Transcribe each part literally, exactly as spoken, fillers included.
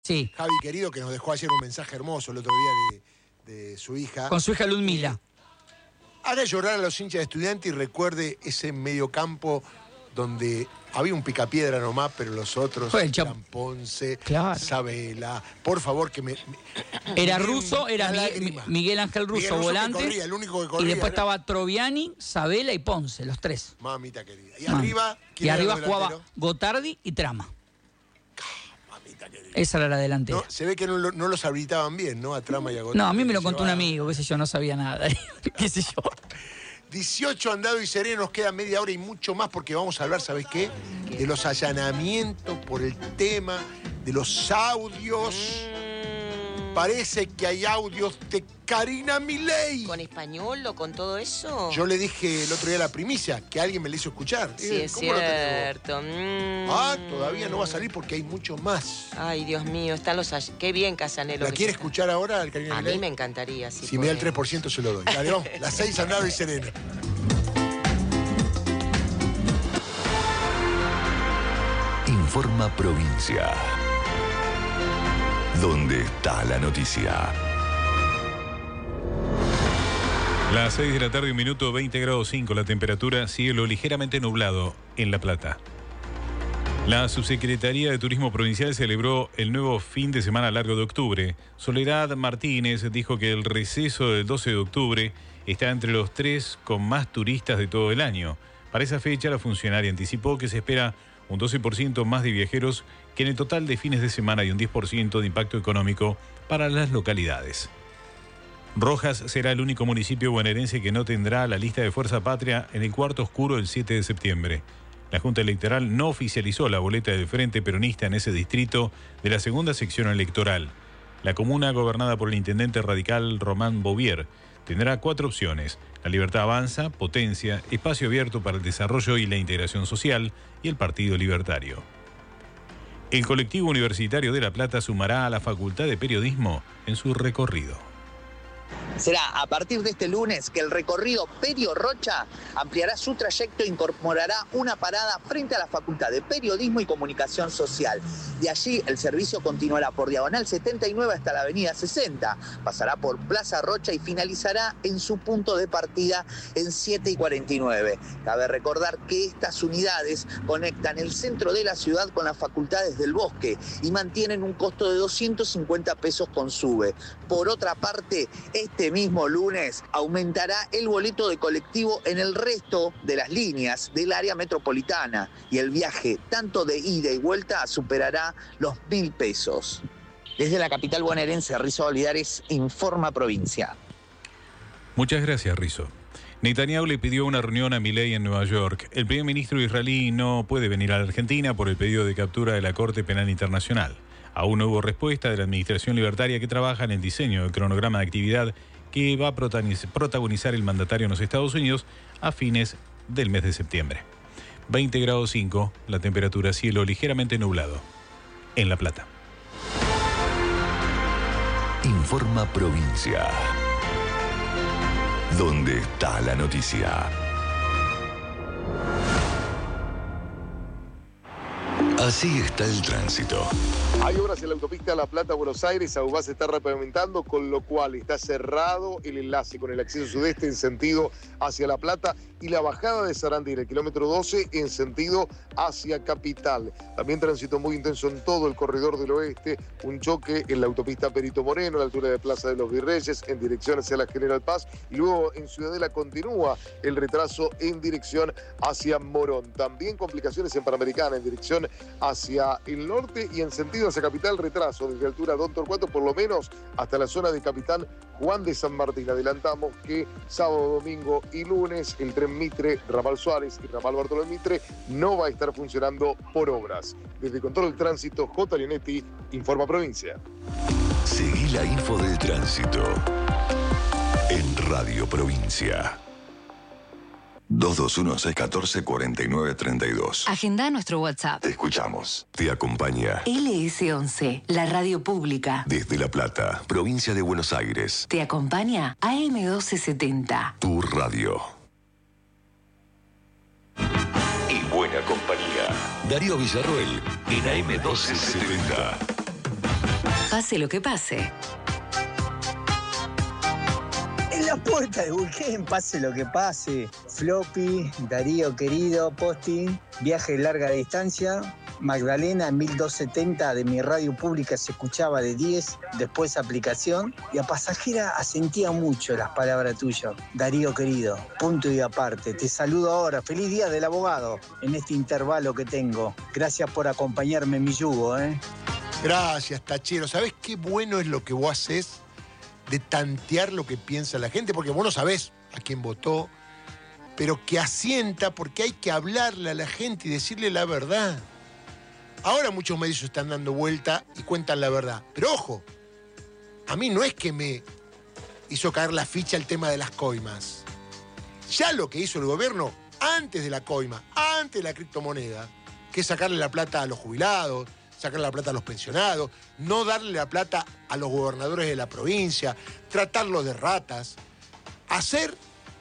Sí. Javi querido, que nos dejó ayer un mensaje hermoso el otro día de, de su hija. Con su hija Ludmila. Eh, haga llorar a los hinchas de Estudiantes y recuerde ese mediocampo donde había un picapiedra nomás, pero los otros Fue el eran Ponce, claro. Sabela. Por favor, que me... me era me Russo, era Miguel, Miguel Ángel Russo, Miguel Russo volante. que corría, el único que corría, y después era... estaba Troviani, Sabela y Ponce, los tres. Mamita querida. Y Mamita. arriba... Y arriba jugaba Gotardi y Trama. Mamita querida. Esa era la delantera. No, se ve que no, lo, no los habilitaban bien, ¿no? A Trama y a Gotardi. No, a mí me lo Se contó va... un amigo, qué sé yo, no sabía nada. qué sé yo. dieciocho andado y sereno, nos queda media hora y mucho más porque vamos a hablar, ¿sabes qué? De los allanamientos por el tema de los audios. Parece que hay audios de Karina Milei. ¿Con español o con todo eso? Yo le dije el otro día la primicia, que alguien me le hizo escuchar. Sí, es ¿Cómo lo tenés cierto. Mm. vos? Ah, todavía no va a salir porque hay mucho más. Ay, Dios mío, están los... all- Qué bien, Casanelo. ¿La quiere escuchar ahora, el Karina A Milei? mí me encantaría. Si, Si me da el tres por ciento se lo doy. Dale, vamos. Las seis andado y sereno. Informa Provincia. ¿Dónde está la noticia? Las seis de la tarde, un minuto, veinte grados cinco, la temperatura, cielo ligeramente nublado en La Plata. La Subsecretaría de Turismo Provincial celebró el nuevo fin de semana largo de octubre. Soledad Martínez dijo que el receso del doce de octubre está entre los tres con más turistas de todo el año. Para esa fecha, la funcionaria anticipó que se espera un doce por ciento más de viajeros que en el total de fines de semana y un diez por ciento de impacto económico para las localidades. Rojas será el único municipio bonaerense que no tendrá la lista de Fuerza Patria en el cuarto oscuro el siete de septiembre. La Junta Electoral no oficializó la boleta del Frente Peronista en ese distrito de la segunda sección electoral. La comuna, gobernada por el intendente radical Román Bouvier, tendrá cuatro opciones: La Libertad Avanza, Potencia, Espacio Abierto para el Desarrollo y la Integración Social y el Partido Libertario. El colectivo universitario de La Plata sumará a la Facultad de Periodismo en su recorrido. Será a partir de este lunes que el recorrido Perio Rocha ampliará su trayecto e incorporará una parada frente a la Facultad de Periodismo y Comunicación Social. De allí el servicio continuará por Diagonal setenta y nueve hasta la Avenida sesenta, pasará por Plaza Rocha y finalizará en su punto de partida en siete y cuarenta y nueve. Cabe recordar que estas unidades conectan el centro de la ciudad con las facultades del Bosque y mantienen un costo de doscientos cincuenta pesos con SUBE. Por otra parte, este mismo lunes aumentará el boleto de colectivo en el resto de las líneas del área metropolitana y el viaje tanto de ida y vuelta superará los mil pesos. Desde la capital bonaerense, Rizo Olivares, Informa Provincia. Muchas gracias, Rizo. Netanyahu le pidió una reunión a Milei en Nueva York. El primer ministro israelí no puede venir a la Argentina por el pedido de captura de la Corte Penal Internacional. Aún no hubo respuesta de la Administración Libertaria, que trabaja en el diseño del cronograma de actividad que va a protagonizar el mandatario en los Estados Unidos a fines del mes de septiembre. veinte grados cinco, la temperatura, cielo ligeramente nublado en La Plata. Informa Provincia. ¿Dónde está la noticia? Así está el tránsito. Hay obras en la autopista La Plata-Buenos Aires. Aubá se está repavimentando, con lo cual está cerrado el enlace con el acceso sudeste en sentido hacia La Plata y la bajada de Sarandí en el kilómetro doce en sentido hacia Capital. También tránsito muy intenso en todo el corredor del oeste. Un choque en la autopista Perito Moreno, a la altura de Plaza de los Virreyes, en dirección hacia la General Paz. Y luego en Ciudadela continúa el retraso en dirección hacia Morón. También complicaciones en Panamericana, en dirección hacia el norte y en sentido hacia Capital, retraso desde altura Don Torcuato, por lo menos hasta la zona de Capitán Juan de San Martín. Adelantamos que sábado, domingo y lunes el tren Mitre, Ramal Suárez y Ramal Bartolomé Mitre no va a estar funcionando por obras. Desde Control del Tránsito, J. Leonetti, Informa Provincia. Seguí la info del tránsito en Radio Provincia. dos dos uno, seis uno cuatro, cuatro nueve tres dos. Agenda nuestro WhatsApp. Te escuchamos. Te acompaña L S once, la radio pública. desde La Plata, provincia de Buenos Aires. Te acompaña A M doce setenta. Tu radio. Y buena compañía. Darío Villarroel en A M doce setenta. pase lo que pase. En la puerta de Vulcan, pase lo que pase. Floppy, Darío querido, Posting, viaje de larga distancia. Magdalena en mil doscientos setenta de mi radio pública se escuchaba de diez, después aplicación. Y a pasajera asentía mucho las palabras tuyas. Darío querido, punto y aparte. Te saludo ahora. Feliz día del abogado en este intervalo que tengo. Gracias por acompañarme en mi yugo, ¿eh? Gracias, Tachero. ¿Sabés qué bueno es lo que vos haces de tantear lo que piensa la gente? Porque vos no sabés a quién votó, pero que asienta, porque hay que hablarle a la gente y decirle la verdad. Ahora muchos medios están dando vuelta y cuentan la verdad. Pero ojo, a mí no es que me hizo caer la ficha el tema de las coimas. Ya lo que hizo el gobierno antes de la coima, antes de la criptomoneda, que es sacarle la plata a los jubilados, sacarle la plata a los pensionados, no darle la plata a los gobernadores de la provincia, tratarlos de ratas, hacer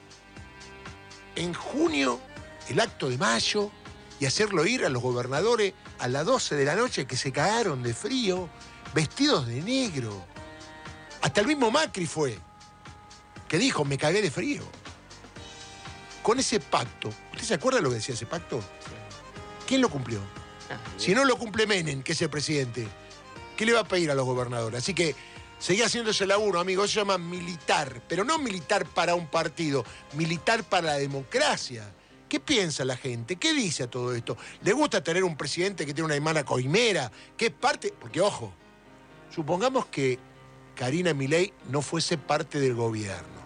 en junio el acto de mayo y hacerlo ir a los gobernadores a las doce de la noche que se cagaron de frío, vestidos de negro. Hasta el mismo Macri fue, que dijo, me cagué de frío. Con ese pacto, ¿usted se acuerda lo que decía ese pacto? ¿Quién lo cumplió? Si no lo cumple Menem, que es el presidente, ¿qué le va a pedir a los gobernadores? Así que seguí haciendo ese laburo, amigo. Eso se llama militar, pero no militar para un partido, militar para la democracia. ¿Qué piensa la gente? ¿Qué dice a todo esto? ¿Le gusta tener un presidente que tiene una hermana coimera? ¿Qué es parte? Porque, ojo, supongamos que Karina Milei no fuese parte del gobierno.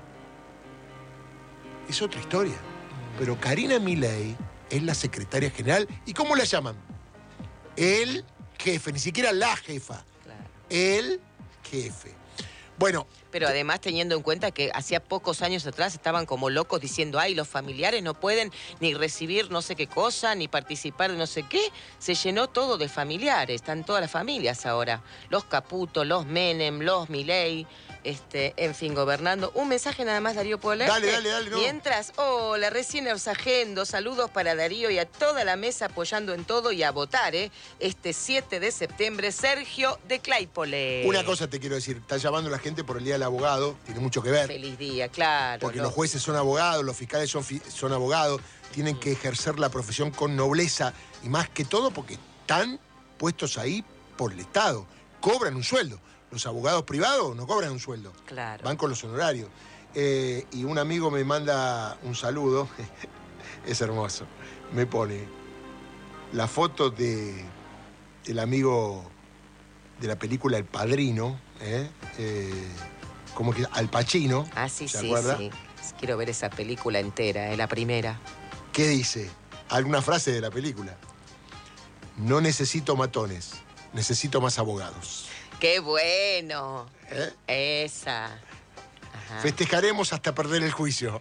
Es otra historia. Pero Karina Milei es la secretaria general. ¿Y cómo la llaman? El jefe, ni siquiera la jefa. Claro. El jefe. Bueno. Pero además teniendo en cuenta que hacía pocos años atrás estaban como locos diciendo, ay, los familiares no pueden ni recibir no sé qué cosa, ni participar de no sé qué. Se llenó todo de familiares, están todas las familias ahora. Los Caputo, los Menem, los Milei, este, en fin, gobernando. Un mensaje nada más, Darío, ¿puedo leer? Dale, dale, dale. No. Mientras, hola, recién os agendo, saludos para Darío y a toda la mesa apoyando en todo y a votar, ¿eh? Este siete de septiembre, Sergio de Claypole. Una cosa te quiero decir, está llamando la gente por el Día del Abogado, tiene mucho que ver. Feliz día, claro. Porque no. los jueces son abogados, los fiscales son, fi son abogados, tienen que ejercer la profesión con nobleza y más que todo porque están puestos ahí por el Estado, cobran un sueldo. Los abogados privados no cobran un sueldo, claro. Van con los honorarios. Eh, y un amigo me manda un saludo, es hermoso, me pone la foto de el amigo de la película El Padrino, ¿eh? Eh, como que Al Pacino. Ah, sí, ¿se sí, acuerda? sí. Quiero ver esa película entera, ¿eh? La primera. ¿Qué dice? Alguna frase de la película. No necesito matones, necesito más abogados. ¡Qué bueno! ¿Eh? Esa. Ajá. Festejaremos hasta perder el juicio.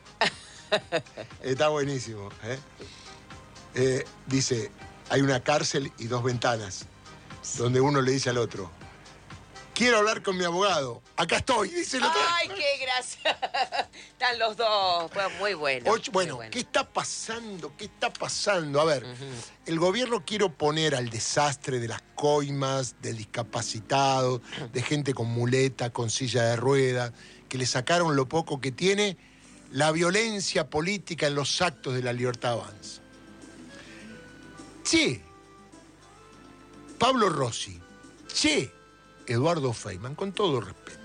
Está buenísimo. ¿eh? Eh, dice, hay una cárcel y dos ventanas, donde uno le dice al otro, quiero hablar con mi abogado. Acá estoy, dice el otro. ¡Ay, qué gracia! Están los dos. Bueno, muy bueno. Ocho, bueno, muy bueno, ¿qué está pasando? ¿Qué está pasando? A ver, uh-huh. El gobierno quiere oponer al desastre de las coimas, de discapacitados, de gente con muleta, con silla de ruedas, que le sacaron lo poco que tiene, la violencia política en los actos de la Libertad Avanza. Che, Pablo Rossi, che, Eduardo Feynman, con todo respeto.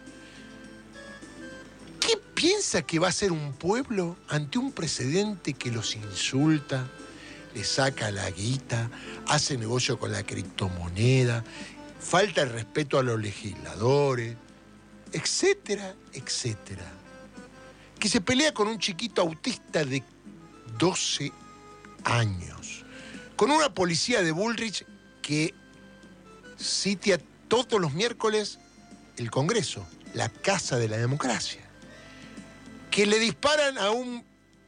¿Qué piensa que va a hacer un pueblo ante un precedente que los insulta, le saca la guita, hace negocio con la criptomoneda, falta el respeto a los legisladores, etcétera, etcétera? Que se pelea con un chiquito autista de doce años, con una policía de Bullrich que sitia todos los miércoles el Congreso, la casa de la democracia, que le disparan a un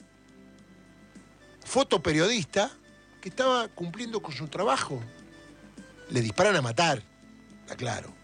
fotoperiodista que estaba cumpliendo con su trabajo. Le disparan a matar, está claro.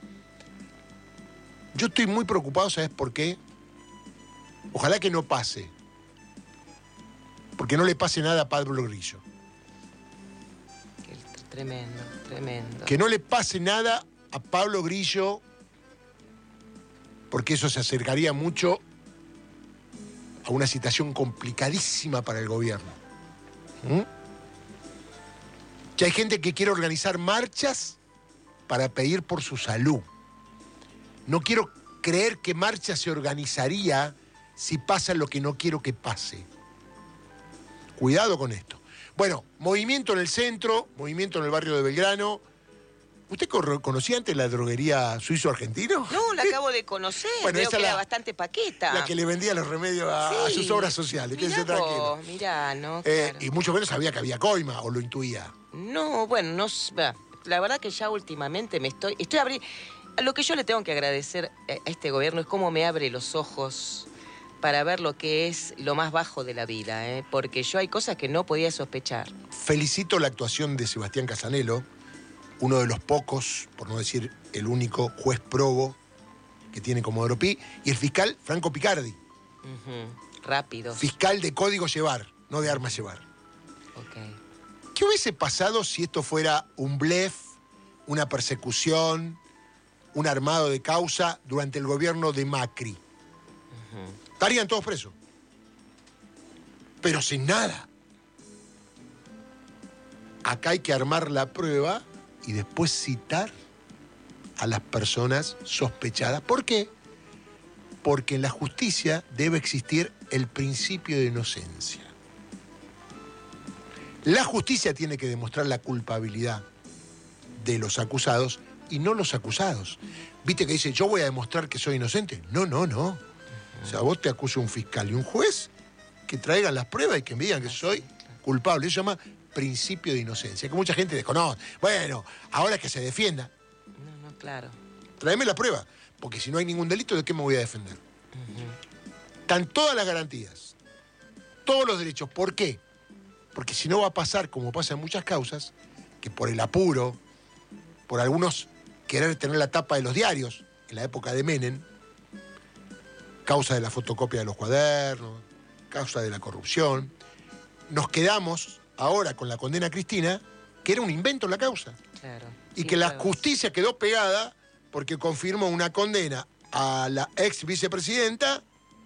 Yo estoy muy preocupado, ¿sabes por qué? Ojalá que no pase, porque no le pase nada a Pablo Grillo. Tremendo, tremendo. Que no le pase nada a Pablo Grillo, porque eso se acercaría mucho a una situación complicadísima para el gobierno. ¿Mm? Que hay gente que quiere organizar marchas para pedir por su salud. No quiero creer que marcha se organizaría si pasa lo que no quiero que pase. Cuidado con esto. Bueno, movimiento en el centro, movimiento en el barrio de Belgrano. ¿Usted conocía antes la droguería suizo-argentino? No, la acabo de conocer. Bueno, Veo esa que la, era bastante paqueta. La que le vendía los remedios a, sí. a sus obras sociales. Quédese tranquilo. Mirá, no, eh, claro. Y mucho menos sabía que había coima, o lo intuía. No, bueno, no, la verdad que ya últimamente me estoy... estoy abriendo... Lo que yo le tengo que agradecer a este gobierno es cómo me abre los ojos para ver lo que es lo más bajo de la vida, ¿eh? Porque yo hay cosas que no podía sospechar. Felicito la actuación de Sebastián Casanelo, uno de los pocos, por no decir el único, juez probo que tiene Comodoro Pi, y el fiscal Franco Picardi. Uh-huh. Rápido. Fiscal de código llevar, no de armas llevar. Okay. ¿Qué hubiese pasado si esto fuera un blef, una persecución, un armado de causa durante el gobierno de Macri? Uh-huh. Estarían todos presos. Pero sin nada. Acá hay que armar la prueba y después citar a las personas sospechadas. ¿Por qué? Porque en la justicia debe existir el principio de inocencia. La justicia tiene que demostrar la culpabilidad de los acusados y no los acusados. ¿Viste que dice, yo voy a demostrar que soy inocente? No, no, no. O sea, vos te acusa un fiscal y un juez que traigan las pruebas y que me digan que soy culpable. Eso se llama principio de inocencia, que mucha gente desconoce. Bueno, ahora que se defienda. No, no, claro. Tráeme la prueba, porque si no hay ningún delito, ¿de qué me voy a defender? Uh-huh. Están todas las garantías, todos los derechos. ¿Por qué? Porque si no va a pasar, como pasa en muchas causas, que por el apuro, por algunos querer tener la tapa de los diarios, en la época de Menem, causa de la fotocopia de los cuadernos, causa de la corrupción, nos quedamos ahora con la condena a Cristina, que era un invento la causa. Claro. Y que la justicia quedó pegada porque confirmó una condena a la ex vicepresidenta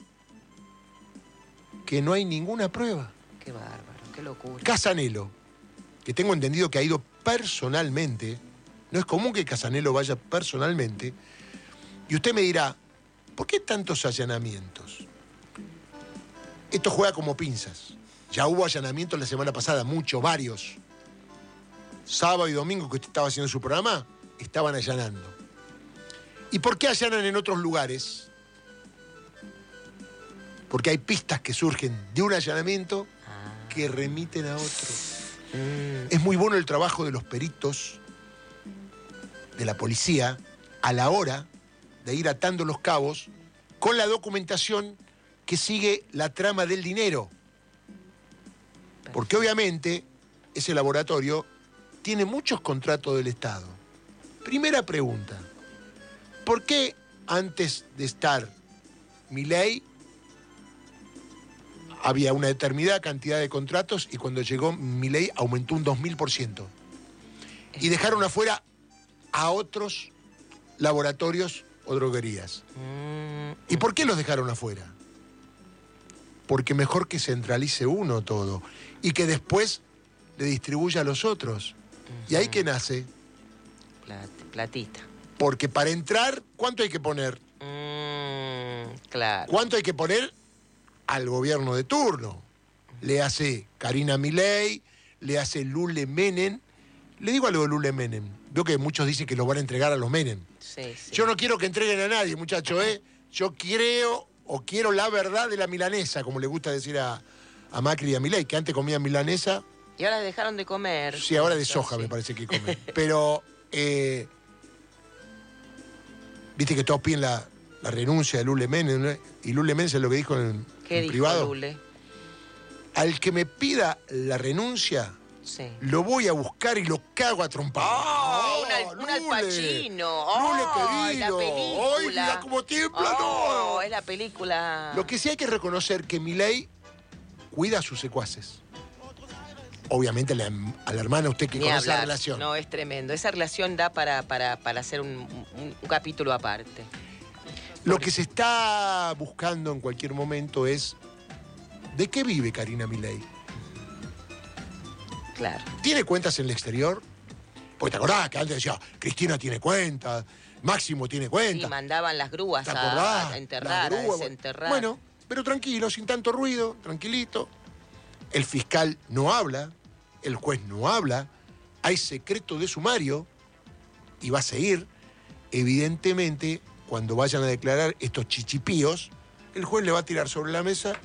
que no hay ninguna prueba. Qué bárbaro, qué locura. Casanelo, que tengo entendido que ha ido personalmente, no es común que Casanelo vaya personalmente, y usted me dirá, ¿por qué tantos allanamientos? Esto juega como pinzas. Ya hubo allanamientos la semana pasada, muchos, varios. Sábado y domingo que usted estaba haciendo su programa, estaban allanando. ¿Y por qué allanan en otros lugares? Porque hay pistas que surgen de un allanamiento que remiten a otro. Mm. Es muy bueno el trabajo de los peritos, de la policía, a la hora de ir atando los cabos con la documentación que sigue la trama del dinero. Porque obviamente ese laboratorio tiene muchos contratos del Estado. Primera pregunta, ¿por qué antes de estar Milei había una determinada cantidad de contratos y cuando llegó Milei aumentó un dos mil por ciento? Y dejaron afuera a otros laboratorios o droguerías. ¿Y por qué los dejaron afuera? Porque mejor que centralice uno todo y que después le distribuya a los otros. ¿Y ahí qué nace? Plat, platita. Porque para entrar, ¿cuánto hay que poner? Mm, claro. ¿Cuánto hay que poner al gobierno de turno? Le hace Karina Milei, le hace Lule Menem. Le digo algo de Lule Menem. Veo que muchos dicen que lo van a entregar a los Menem. Sí, sí. Yo no quiero que entreguen a nadie, muchachos, ¿eh? Yo creo o quiero la verdad de la milanesa, como le gusta decir a, a Macri y a Milei, que antes comían milanesa. Y ahora dejaron de comer. Sí, ahora de Eso, soja sí. me parece que comen. Pero, eh, viste que todos piden la, la renuncia de Lule Menem, ¿no? Y Lule Menem es lo que dijo en, ¿Qué en dijo privado. Lule? Al que me pida la renuncia, sí. lo voy a buscar y lo cago a trompadas. ¡Oh! Oh, un, al, un Al Pacino. Lule, ¡Oh, querido! la película! ¡Ay, mira cómo tiembla! ¡Oh, ¡No! es la película! Lo que sí hay que reconocer que Milei cuida a sus secuaces. obviamente la, a la hermana, usted que Ni conoce la hablar. relación. No, es tremendo. Esa relación da para, para, para hacer un, un, un capítulo aparte. Lo que se está buscando en cualquier momento es ¿de qué vive Karina Milei? Claro. ¿Tiene cuentas en el exterior? Porque te acordás que antes decía, Cristina tiene cuentas, Máximo tiene cuentas. Sí, mandaban las grúas ¿Te a, acordás? a enterrar, La a grúa, desenterrar. Bueno, pero tranquilo, sin tanto ruido, tranquilito. El fiscal no habla, el juez no habla, hay secreto de sumario y va a seguir. Evidentemente, cuando vayan a declarar estos chichipíos, el juez le va a tirar sobre la mesa.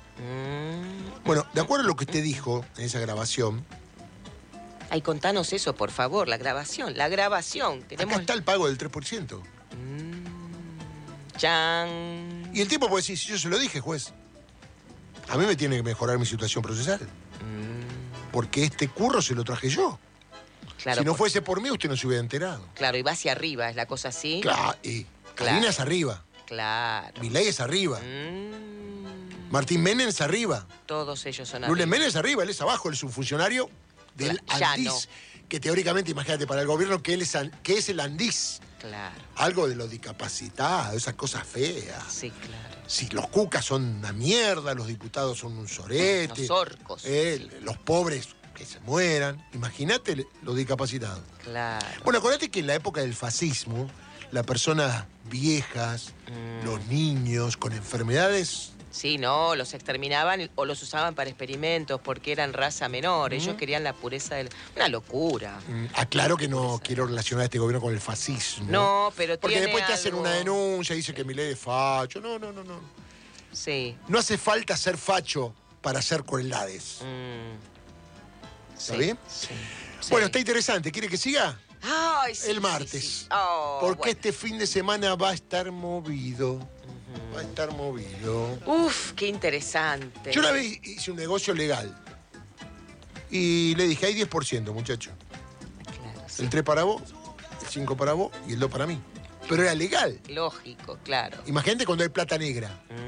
Mm. Bueno, de acuerdo a lo que usted dijo en esa grabación, Ay, contanos eso, por favor, la grabación, la grabación. Tenemos... acá está el pago del tres por ciento. Mm. Chan. Y el tipo puede decir, si yo se lo dije, juez, a mí me tiene que mejorar mi situación procesal. Mm. Porque este curro se lo traje yo. Claro, si no por- fuese por mí, usted no se hubiera enterado. Claro, y va hacia arriba, es la cosa así. Claro, y Claro. Karina es arriba, Claro. Milei es arriba, Mm. Martín Menem es arriba, Todos ellos son Lula arriba. Menem es arriba, él es abajo, él es un funcionario del Claro, ya Andís. Que teóricamente, imagínate, para el gobierno, que él es, an- que es el Andís. Claro. Algo de los discapacitados, esas cosas feas. Sí, claro. Si los cucas son una mierda, los diputados son un sorete. Los orcos. eh, los pobres que se mueran. Imagínate los discapacitados. Claro. Bueno, acordate que en la época del fascismo, las personas viejas, Mm. los niños con enfermedades, Sí, no, los exterminaban o los usaban para experimentos porque eran raza menor. Ellos querían la pureza del... Una locura. mm, aclaro que no quiero relacionar a este gobierno con el fascismo. No, pero Porque tiene después te hacen algo- una denuncia y dicen que Milei es facho. No, no, no, no. Sí. No hace falta ser facho para hacer crueldades. Mm. ¿Está Sí, bien? sí, sí. Bueno, está interesante. ¿Quiere que siga? Ay, sí, El sí, martes. sí. Oh, Porque bueno. este fin de semana va a estar movido. Va a estar movido. Uf, qué interesante. Yo una vez hice un negocio legal. Y le dije, hay diez por ciento, muchacho. Claro, sí. El tres para vos, el cinco para vos y el dos para mí. Pero era legal. Lógico, claro. Imagínate cuando hay plata negra,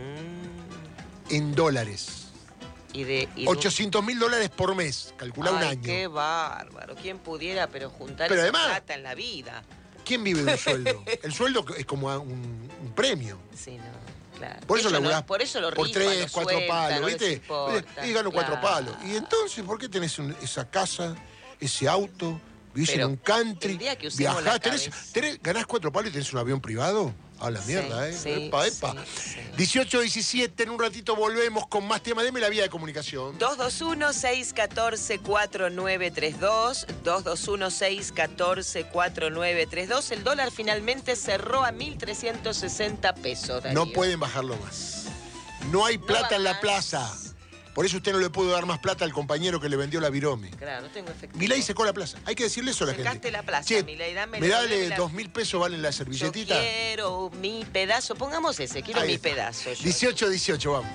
Mm. en dólares. Y de... y de- ochocientos mil dólares por mes, calcula un Ay, año. qué bárbaro. ¿Quién pudiera pero juntar Pero esa además- plata en la vida? ¿Quién vive de un sueldo? El sueldo es como un, un premio. Sí, no, claro. Por eso Ellos no- laburás por eso lo por rifan, tres, lo cuatro sueltan, palos, no les ¿viste? importa, Y gano cuatro claro. palos. Y entonces, ¿por qué tenés un- esa casa, ese auto, vivís Pero en un country, el día que usemos la viajás, tenés, cabeza. tenés- ganás cuatro palos y tenés un avión privado? A la Sí, mierda, ¿eh? sí, epa, epa. sí, sí. dieciocho diecisiete, en un ratito volvemos con más temas. Deme la vía de comunicación. dos dos uno, seis uno cuatro, cuatro nueve tres dos, dos dos uno, seis uno cuatro, cuatro nueve tres dos. El dólar finalmente cerró a mil trescientos sesenta pesos, Darío. No pueden bajarlo más. No hay No plata va en la más. plaza. Por eso usted no le pudo dar más plata al compañero que le vendió la virome. Claro, no tengo efectivo. Milei secó la plaza. Hay que decirle eso a la gente. Secaste la plaza, Che, Milei, dame- me dale devolveme la- dos mil pesos, valen la Yo servilletita. quiero mi pedazo. Pongamos ese, quiero Ahí mi está. pedazo. yo. dieciocho dieciocho, vamos.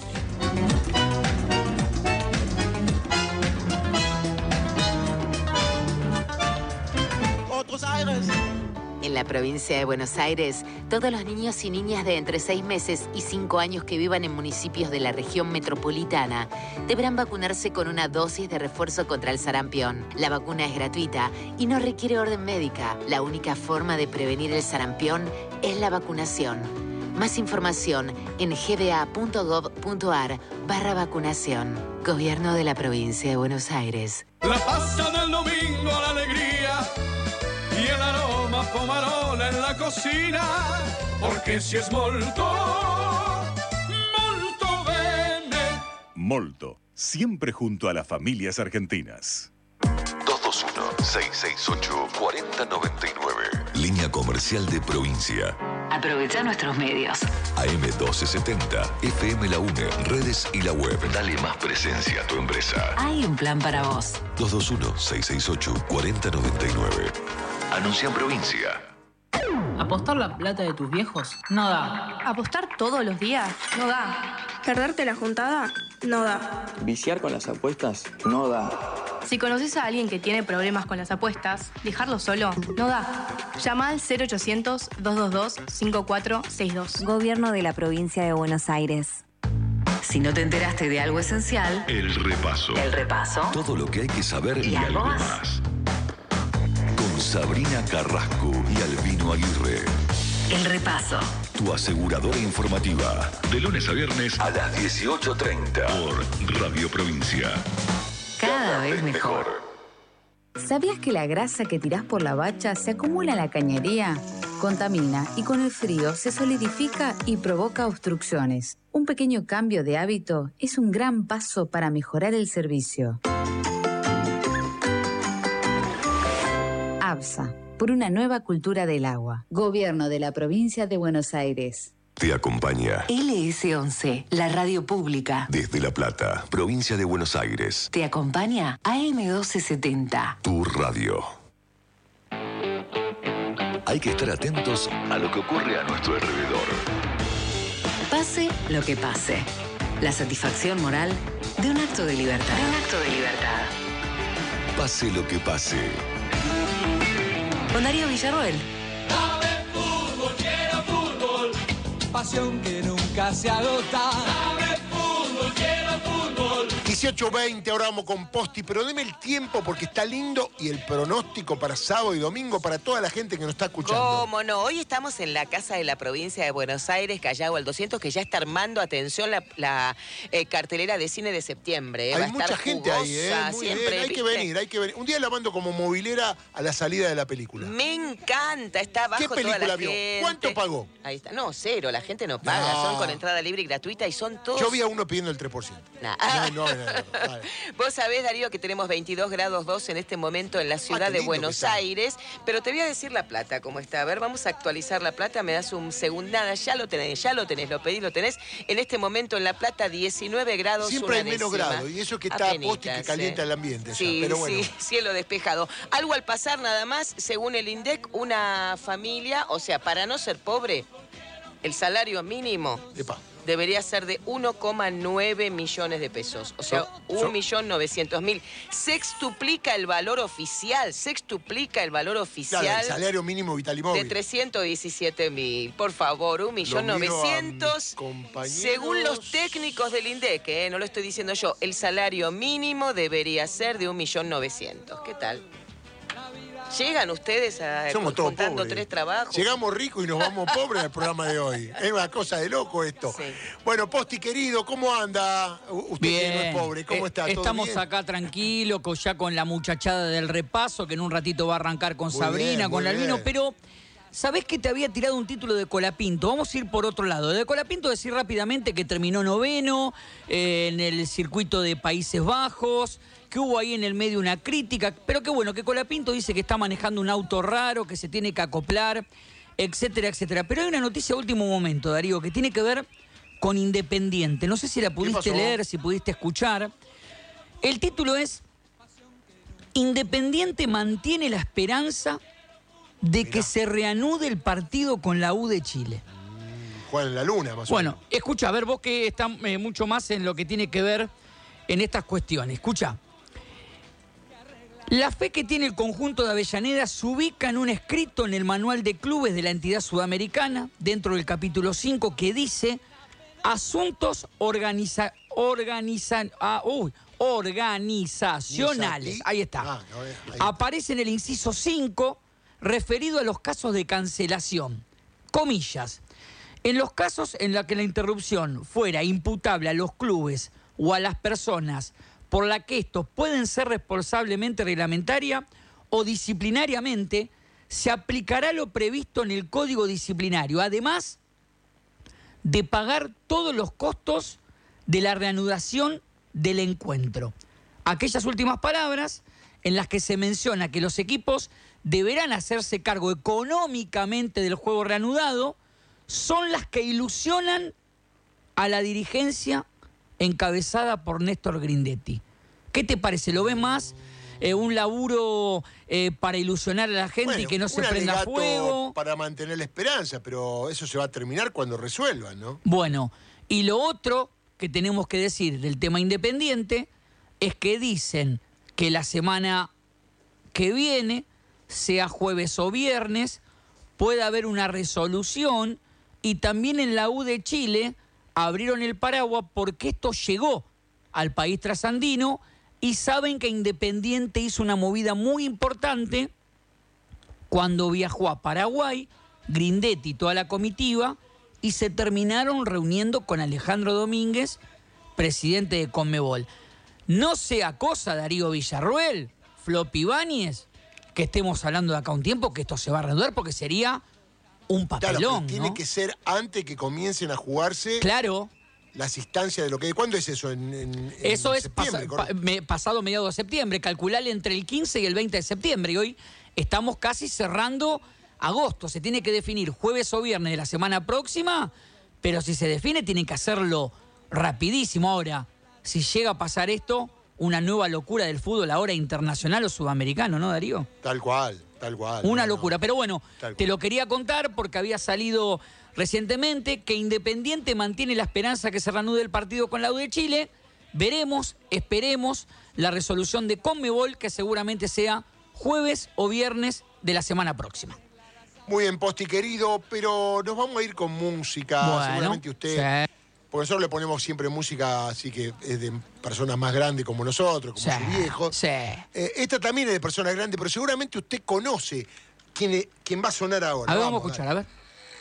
En la provincia de Buenos Aires, todos los niños y niñas de entre seis meses y cinco años que vivan en municipios de la región metropolitana deberán vacunarse con una dosis de refuerzo contra el sarampión. La vacuna es gratuita y no requiere orden médica. La única forma de prevenir el sarampión es la vacunación. Más información en gba.gov.ar barra vacunación. Gobierno de la provincia de Buenos Aires. La pasta del domingo, la alegría y el aroma pomarola en la cocina, porque si es molto, molto bene. Molto, siempre junto a las familias argentinas. dos dos uno, seis seis ocho, cuatro cero nueve nueve. Línea comercial de provincia. Aprovecha nuestros medios. A M doce setenta, F M La UNE, redes y la web. Dale más presencia a tu empresa. Hay un plan para vos. dos dos uno, seis seis ocho, cuatro cero nueve nueve. Anuncia en provincia. ¿Apostar la plata de tus viejos? No da. ¿Apostar todos los días? No da. ¿Perderte la juntada? No da. Viciar con las apuestas no da. Si conoces a alguien que tiene problemas con las apuestas, dejarlo solo no da. Llama al cero ochocientos, dos dos dos, cinco cuatro seis dos. Gobierno de la provincia de Buenos Aires. Si no te enteraste de algo esencial, El repaso. el repaso. Todo lo que hay que saber y, ¿Y algo algo más? más. Con Sabrina Carrasco y Albino Aguirre. El repaso. Tu aseguradora informativa. De lunes a viernes a las dieciocho treinta. Por Radio Provincia. Cada vez mejor. ¿Sabías que la grasa que tirás por la bacha se acumula en la cañería? Contamina y con el frío se solidifica y provoca obstrucciones. Un pequeño cambio de hábito es un gran paso para mejorar el servicio. ABSA, por una nueva cultura del agua. Gobierno de la Provincia de Buenos Aires. Te acompaña L S once, la radio pública. desde La Plata, provincia de Buenos Aires. Te acompaña A M doce setenta. Tu radio. Hay que estar atentos a lo que ocurre a nuestro alrededor. Pase lo que pase. La satisfacción moral de un acto de libertad. De un acto de libertad. Pase lo que pase. Con Darío Villarroel. Fútbol, quiero fútbol, pasión que nunca se agota. Dame fútbol, quiero fútbol. dieciocho veinte, ahora vamos con Posti, pero deme el tiempo porque está lindo y el pronóstico para sábado y domingo para toda la gente que nos está escuchando. ¿Cómo no? Hoy estamos en la Casa de la Provincia de Buenos Aires, Callao al doscientos, que ya está armando, atención, la, la eh, cartelera de cine de septiembre. eh. Va a Hay mucha estar gente ahí, ¿eh? jugosa, Muy siempre, bien, hay que ¿viste? venir, hay que venir. Un día la mando como movilera a la salida de la película. Me encanta, está abajo ¿Qué toda la película vio? gente. ¿Cuánto pagó? Ahí está. No, cero, la gente no paga, No. son con entrada libre y gratuita y son todos... Yo vi a uno pidiendo el tres por ciento. Nah. No, no, no, no, vale. Vos sabés, Darío, que tenemos veintidós grados dos en este momento en la ciudad Ah, qué de lindo Buenos que está. Aires, pero te voy a decir La Plata cómo está. A ver, vamos a actualizar La Plata, me das un segundo, nada, ya lo tenés, ya lo tenés, lo pedí, lo tenés. En este momento en La Plata, diecinueve grados, Siempre hay una menos décima. grados, y eso que está Apenitas, Posti que calienta eh. el ambiente. ya, Sí, pero bueno. sí, cielo despejado. Algo al pasar nada más, según el INDEC, una familia, o sea, para no ser pobre, el salario mínimo Epa. debería ser de uno coma nueve millones de pesos. O sea, So- un so- millón novecientos mil. Sextuplica el valor oficial, sextuplica el valor oficial Claro, el salario mínimo de Vitalimóvil. trescientos diecisiete mil. Por favor, un millón Lo miro a mis novecientos. compañeros. Según los técnicos del INDEC, eh, no lo estoy diciendo yo, el salario mínimo debería ser de un millón novecientos. ¿Qué tal? ¿Llegan ustedes a Somos todos juntando pobres. tres trabajos? Llegamos ricos y nos vamos pobres al programa de hoy. Es una cosa de loco esto. Sí. Bueno, Posti querido, ¿cómo anda? U- Usted que no es pobre, ¿cómo Eh, está? ¿Todo Estamos bien? acá tranquilos, co- ya con la muchachada del repaso, que en un ratito va a arrancar con Muy Sabrina, bien, con muy Albino, bien. pero ¿sabés que te había tirado un título de Colapinto? Vamos a ir por otro lado. De Colapinto decir rápidamente que terminó noveno eh, en el circuito de Países Bajos, que hubo ahí en el medio una crítica, pero que bueno, que Colapinto dice que está manejando un auto raro, que se tiene que acoplar, etcétera, etcétera. Pero hay una noticia de último momento, Darío, que tiene que ver con Independiente. No sé si la pudiste pasó? leer, si pudiste escuchar. El título es Independiente mantiene la esperanza de que se reanude el partido con la U de Chile. Juan en la luna, más o Bueno, menos. escucha, a ver, vos que estás eh, mucho más en lo que tiene que ver en estas cuestiones. Escucha. La fe que tiene el conjunto de Avellaneda se ubica en un escrito en el manual de clubes de la entidad sudamericana, dentro del capítulo cinco, que dice asuntos organiza, organizan, ah, uy, organizacionales. Ahí está. Ah, no, eh, ahí. Aparece en el inciso cinco, referido a los casos de cancelación. Comillas. En los casos en los que la interrupción fuera imputable a los clubes o a las personas por la que estos pueden ser responsablemente reglamentaria o disciplinariamente, se aplicará lo previsto en el Código Disciplinario, además de pagar todos los costos de la reanudación del encuentro. Aquellas últimas palabras en las que se menciona que los equipos deberán hacerse cargo económicamente del juego reanudado son las que ilusionan a la dirigencia encabezada por Néstor Grindetti. ¿Qué te parece? ¿Lo ves más eh, un laburo eh, para ilusionar a la gente Bueno, y que no se un prenda alegato fuego? para mantener la esperanza, pero eso se va a terminar cuando resuelvan, ¿no? Bueno, y lo otro que tenemos que decir del tema Independiente es que dicen que la semana que viene, sea jueves o viernes, puede haber una resolución, y también en la U de Chile abrieron el paraguas porque esto llegó al país trasandino y saben que Independiente hizo una movida muy importante cuando viajó a Paraguay, Grindetti y toda la comitiva, y se terminaron reuniendo con Alejandro Domínguez, presidente de Conmebol. No sea cosa, Darío Villarruel, Floppy Ibáñez, que estemos hablando de acá un tiempo, que esto se va a reanudar porque sería un papelón, claro, pero ¿no? tiene que ser antes que comiencen a jugarse. Claro. Las instancias de lo que... ¿Cuándo es eso? En, en, eso en es septiembre, pasa, pa, me, pasado mediados de septiembre. Calculale entre el quince y el veinte de septiembre. Y hoy estamos casi cerrando agosto. Se tiene que definir jueves o viernes de la semana próxima, pero si se define tienen que hacerlo rapidísimo. Ahora, si llega a pasar esto, una nueva locura del fútbol ahora internacional o sudamericano, ¿no, Darío? Tal cual, tal cual. Una no, locura. no. Pero bueno, Tal te cual. lo quería contar porque había salido recientemente que Independiente mantiene la esperanza que se reanude el partido con la U de Chile. Veremos, esperemos la resolución de Conmebol, que seguramente sea jueves o viernes de la semana próxima. Muy bien, Posti querido, pero nos vamos a ir con música. Bueno, seguramente usted... sí. Porque nosotros le ponemos siempre música así que es de personas más grandes como nosotros, como Sí, sus viejos. sí. Eh, esta también es de personas grandes, pero seguramente usted conoce quién, es- quién va a sonar ahora. A ver, vamos a escuchar, a ver.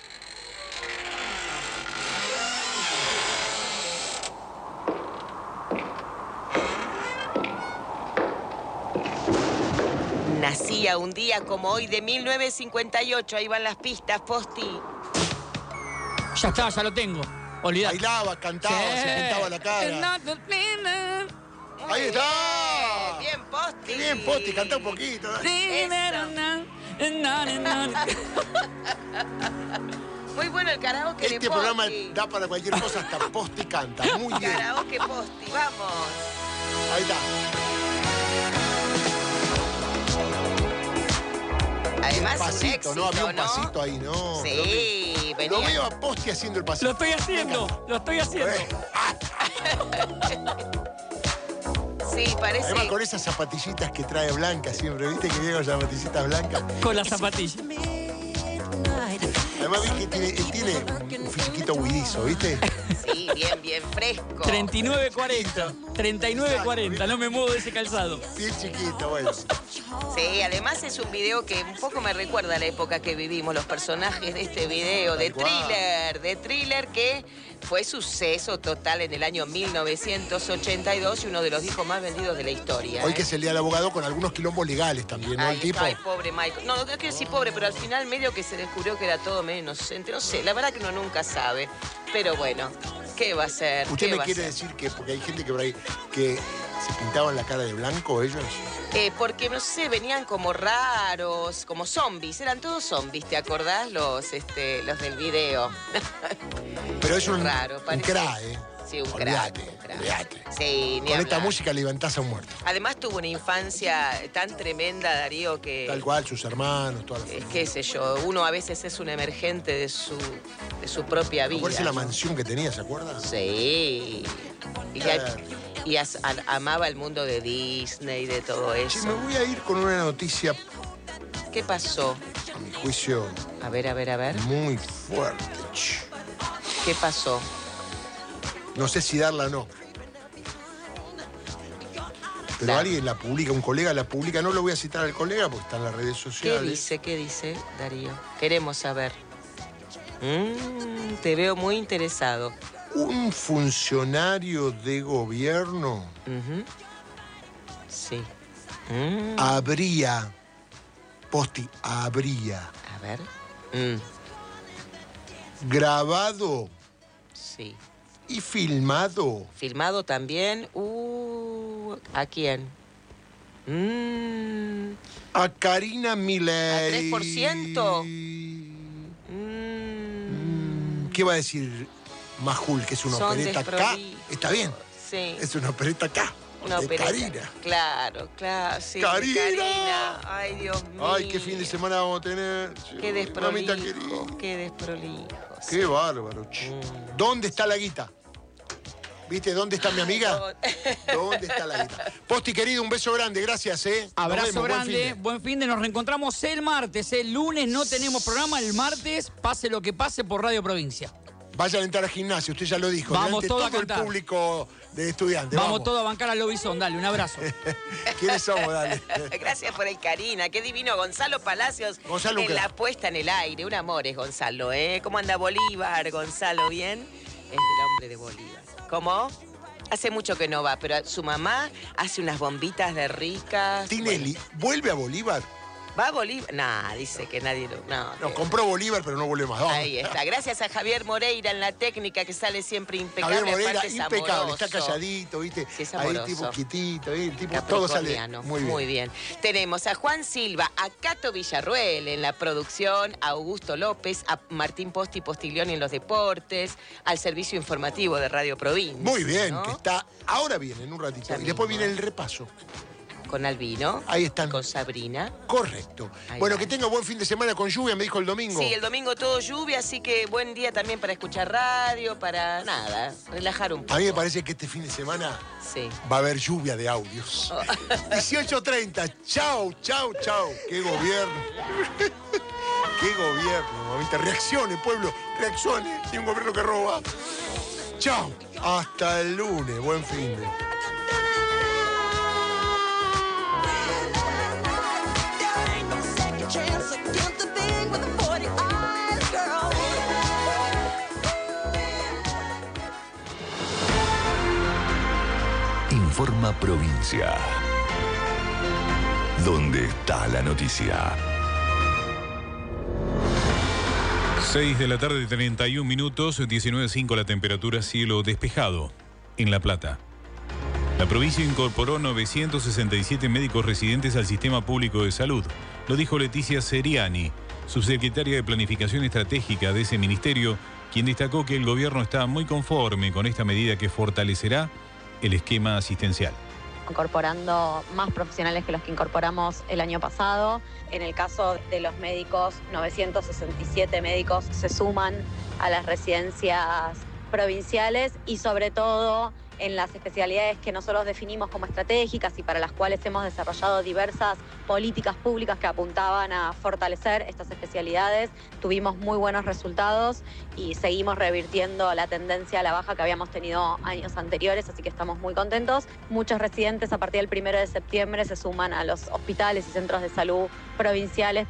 Nacía un día como hoy de mil novecientos cincuenta y ocho. Ahí van las pistas, Posti. Ya está, ya lo tengo. Olvidate. Bailaba, cantaba, Sí. se pintaba la cara. Ahí está. Bien, Posti. Qué bien, Posti, cantá un poquito. Muy bueno el karaoke de Este Posti. programa da para cualquier cosa, hasta Posti canta. Muy bien. Karaoke Posti, vamos. Ahí está. Además, un un pasito, éxito, ¿no? Había un ¿no? pasito ahí, ¿no? Sí, Lo venía. veo a Posti haciendo el pasito. Lo estoy haciendo, lo estoy haciendo. Sí, parece. Además con esas zapatillitas que trae Blanca siempre, ¿viste? Que viene con zapatillitas blancas. Con las zapatillas. Además, ¿viste que tiene, él tiene un, un fisiquito huidizo, ¿viste? Sí, bien, bien fresco. treinta y nueve cuarenta. treinta y nueve cuarenta, no me muevo de ese calzado. Bien chiquito, bueno. Sí, además es un video que un poco me recuerda a la época que vivimos, los personajes de este video, de Tal cual. Thriller, de Thriller que fue suceso total en el año mil novecientos ochenta y dos y uno de los discos más vendidos de la historia. Hoy ¿eh? que es el día del abogado con algunos quilombos legales también, ¿no? Ay, El tipo. ay, pobre Michael. No, no quiero decir pobre, pero al final medio que se descubrió que era todo medio inocente. No sé, la verdad que uno nunca sabe. Pero bueno, ¿qué va a ser? ¿Usted ¿Qué me va a quiere ser? decir que, porque hay gente que por ahí, que se pintaban la cara de blanco ellos? Eh, porque, no sé, venían como raros, como zombies. Eran todos zombies, ¿te acordás? Los, este, los del video. Pero es un, Raro, un parece. cra, ¿eh? Sí, un Olvídate, crack. un crack. olvídate. Sí, ni Con esta hablar. música levantás a un muerto. Además tuvo una infancia tan tremenda, Darío, que... Tal cual, sus hermanos, toda la eh, qué sé yo, uno a veces es un emergente de su, de su propia vida. Acuérdese la ¿no? mansión que tenía, ¿se acuerda? Sí. Y, Claro. y as- a- amaba el mundo de Disney, de todo Che, eso. me voy a ir con una noticia, ¿Qué pasó? a mi juicio, A ver, a ver, a ver. muy fuerte. che. ¿Qué pasó? No sé si darla o no. Pero Da. alguien la publica, un colega la publica. No lo voy a citar al colega porque está en las redes ¿Qué sociales. dice? ¿Qué dice, Darío? Queremos saber. Mm, te veo muy interesado. Un funcionario de gobierno Ujú. Sí. Mm, habría, Posti, habría a ver. Mm, grabado sí. y filmado Filmado también. Uh, ¿a quién? Mm, a Karina Milei. ¿A tres por ciento? Mm, ¿Qué va a decir Majul, que es una Son opereta acá? desprolijos. Está bien, sí. es una opereta acá. Una de opereta. Karina. Claro, claro, sí. de ¡Karina! Karina. Ay, Dios mío. Ay, qué fin de semana vamos a tener. Qué che, mamita querida. desprolijo, qué desprolijo. Qué bárbaro, che. Mm. ¿Dónde está la guita? ¿Viste dónde está mi amiga? ¿Dónde está la guita? Posti, querido, un beso grande, gracias, ¿eh? Nos Abrazo vemos, buen grande, fin de. buen fin de. Nos reencontramos el martes. El lunes no tenemos programa, el martes, pase lo que pase por Radio Provincia. Vayan a entrar al gimnasio, usted ya lo dijo. Vamos delante todo a todo cantar. el público de estudiantes. Vamos, Vamos, todos a bancar al Lobizón, dale, un abrazo. ¿Quiénes somos? Dale. Gracias por el Karina, qué divino. Gonzalo Palacios Gonzalo, en ¿qué? la puesta en el aire. Un amor es Gonzalo, ¿eh? ¿Cómo anda Bolívar, Gonzalo? ¿Bien? Es el hombre de Bolívar. ¿Cómo? Hace mucho que no va, pero su mamá hace unas bombitas de ricas. Tinelli, ¿vuelve a Bolívar? ¿Va a Bolívar? Nah, dice que nadie lo... No, No, que- compró Bolívar, pero no vuelve más. Vamos. Ahí está. Gracias a Javier Moreira en la técnica que sale siempre impecable. Javier Moreira, aparte es impecable, amoroso. está calladito, ¿viste? Sí, es Ahí amoroso. tipo quietito, ahí, tipo todo sale Capricorniano. muy bien. Muy bien. Tenemos a Juan Silva, a Cato Villarruel en la producción, a Augusto López, a Martín Posti Postiglioni en los deportes, al servicio informativo de Radio Provincia. Muy bien, ¿no? que está ahora viene en un ratito. Ya y después mismo. viene el repaso. Con Albino. Ahí están. Con Sabrina. Correcto. Ahí bueno, va. que tenga buen fin de semana con lluvia, me dijo el domingo. Sí, el domingo todo lluvia, así que buen día también para escuchar radio, para nada, relajar un poco. A mí me parece que este fin de semana Sí. va a haber lluvia de audios. Oh. dieciocho treinta. Chau, chau, chau. Qué gobierno. Qué gobierno, mamita. Reaccione, pueblo. Reaccione. Hay un gobierno que roba. Chau. Hasta el lunes. Buen fin de. Informa Provincia. ¿Dónde está la noticia? seis de la tarde, treinta y un minutos, diecinueve punto cinco la temperatura, cielo despejado en La Plata. La provincia incorporó novecientos sesenta y siete médicos residentes al sistema público de salud. Lo dijo Leticia Seriani, subsecretaria de Planificación Estratégica de ese ministerio, quien destacó que el gobierno está muy conforme con esta medida que fortalecerá el esquema asistencial. Incorporando más profesionales que los que incorporamos el año pasado. En el caso de los médicos, novecientos sesenta y siete médicos se suman a las residencias provinciales y sobre todo en las especialidades que nosotros definimos como estratégicas y para las cuales hemos desarrollado diversas políticas públicas que apuntaban a fortalecer estas especialidades. Tuvimos muy buenos resultados y seguimos revirtiendo la tendencia a la baja que habíamos tenido años anteriores, así que estamos muy contentos. Muchos residentes a partir del primero de septiembre se suman a los hospitales y centros de salud provinciales.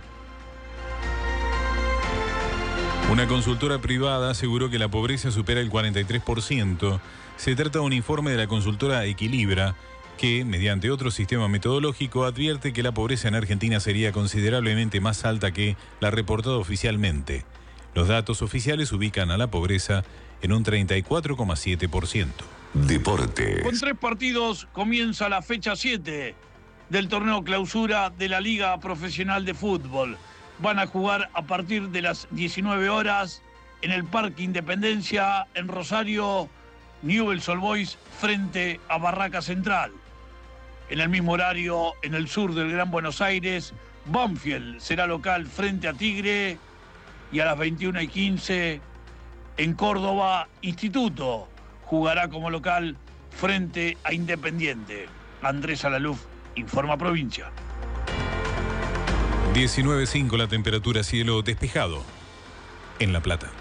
Una consultora privada aseguró que la pobreza supera el cuarenta y tres por ciento. Se trata de un informe de la consultora Equilibra, que, mediante otro sistema metodológico, advierte que la pobreza en Argentina sería considerablemente más alta que la reportada oficialmente. Los datos oficiales ubican a la pobreza en un treinta y cuatro coma siete por ciento. Deportes. Con tres partidos comienza la fecha siete del torneo clausura de la Liga Profesional de Fútbol. Van a jugar a partir de las diecinueve horas en el Parque Independencia, en Rosario, Newell's Old Boys frente a Barraca Central. En el mismo horario, en el sur del Gran Buenos Aires, Banfield será local frente a Tigre. Y a las veintiuna y quince, en Córdoba, Instituto jugará como local frente a Independiente. Andrés Alaluf, Informa Provincia. diecinueve punto cinco la temperatura, cielo despejado en La Plata.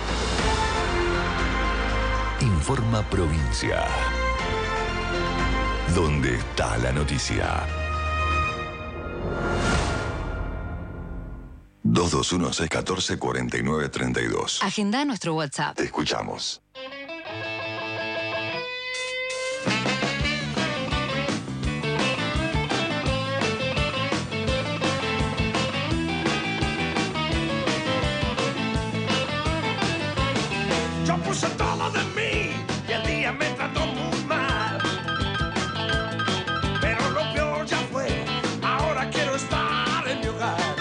Informa Provincia. ¿Dónde está la noticia? dos dos uno, seis uno cuatro, cuatro nueve tres dos. Agenda nuestro WhatsApp. Te escuchamos. Yo puse todo de mí y el día me trató muy mal. Pero lo peor ya fue, ahora quiero estar en mi hogar.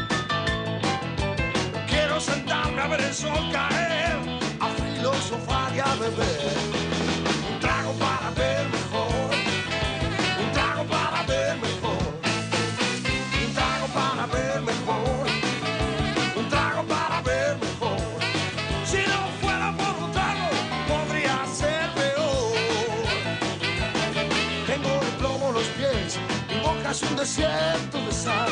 Quiero sentarme a ver el sol caer, a filosofar y a beber. Un trago para ver mejor, un trago para ver mejor, un trago para ver mejor, un trago para ver mejor. Si no fuera por un trago, podría ser peor. Tengo de plomo los pies, mi boca es un desierto de sal.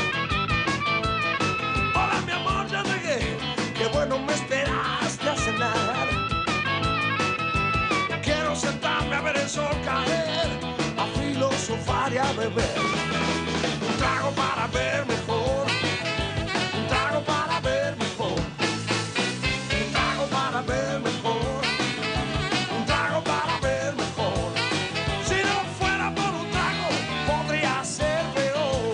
Hola mi amor, ya llegué, qué bueno me esperaste a cenar. el sol caer, a filosofar y a beber. Un trago para ver mejor, un trago para ver mejor, un trago para ver mejor, un trago para ver mejor. Si no fuera por un trago, podría ser peor.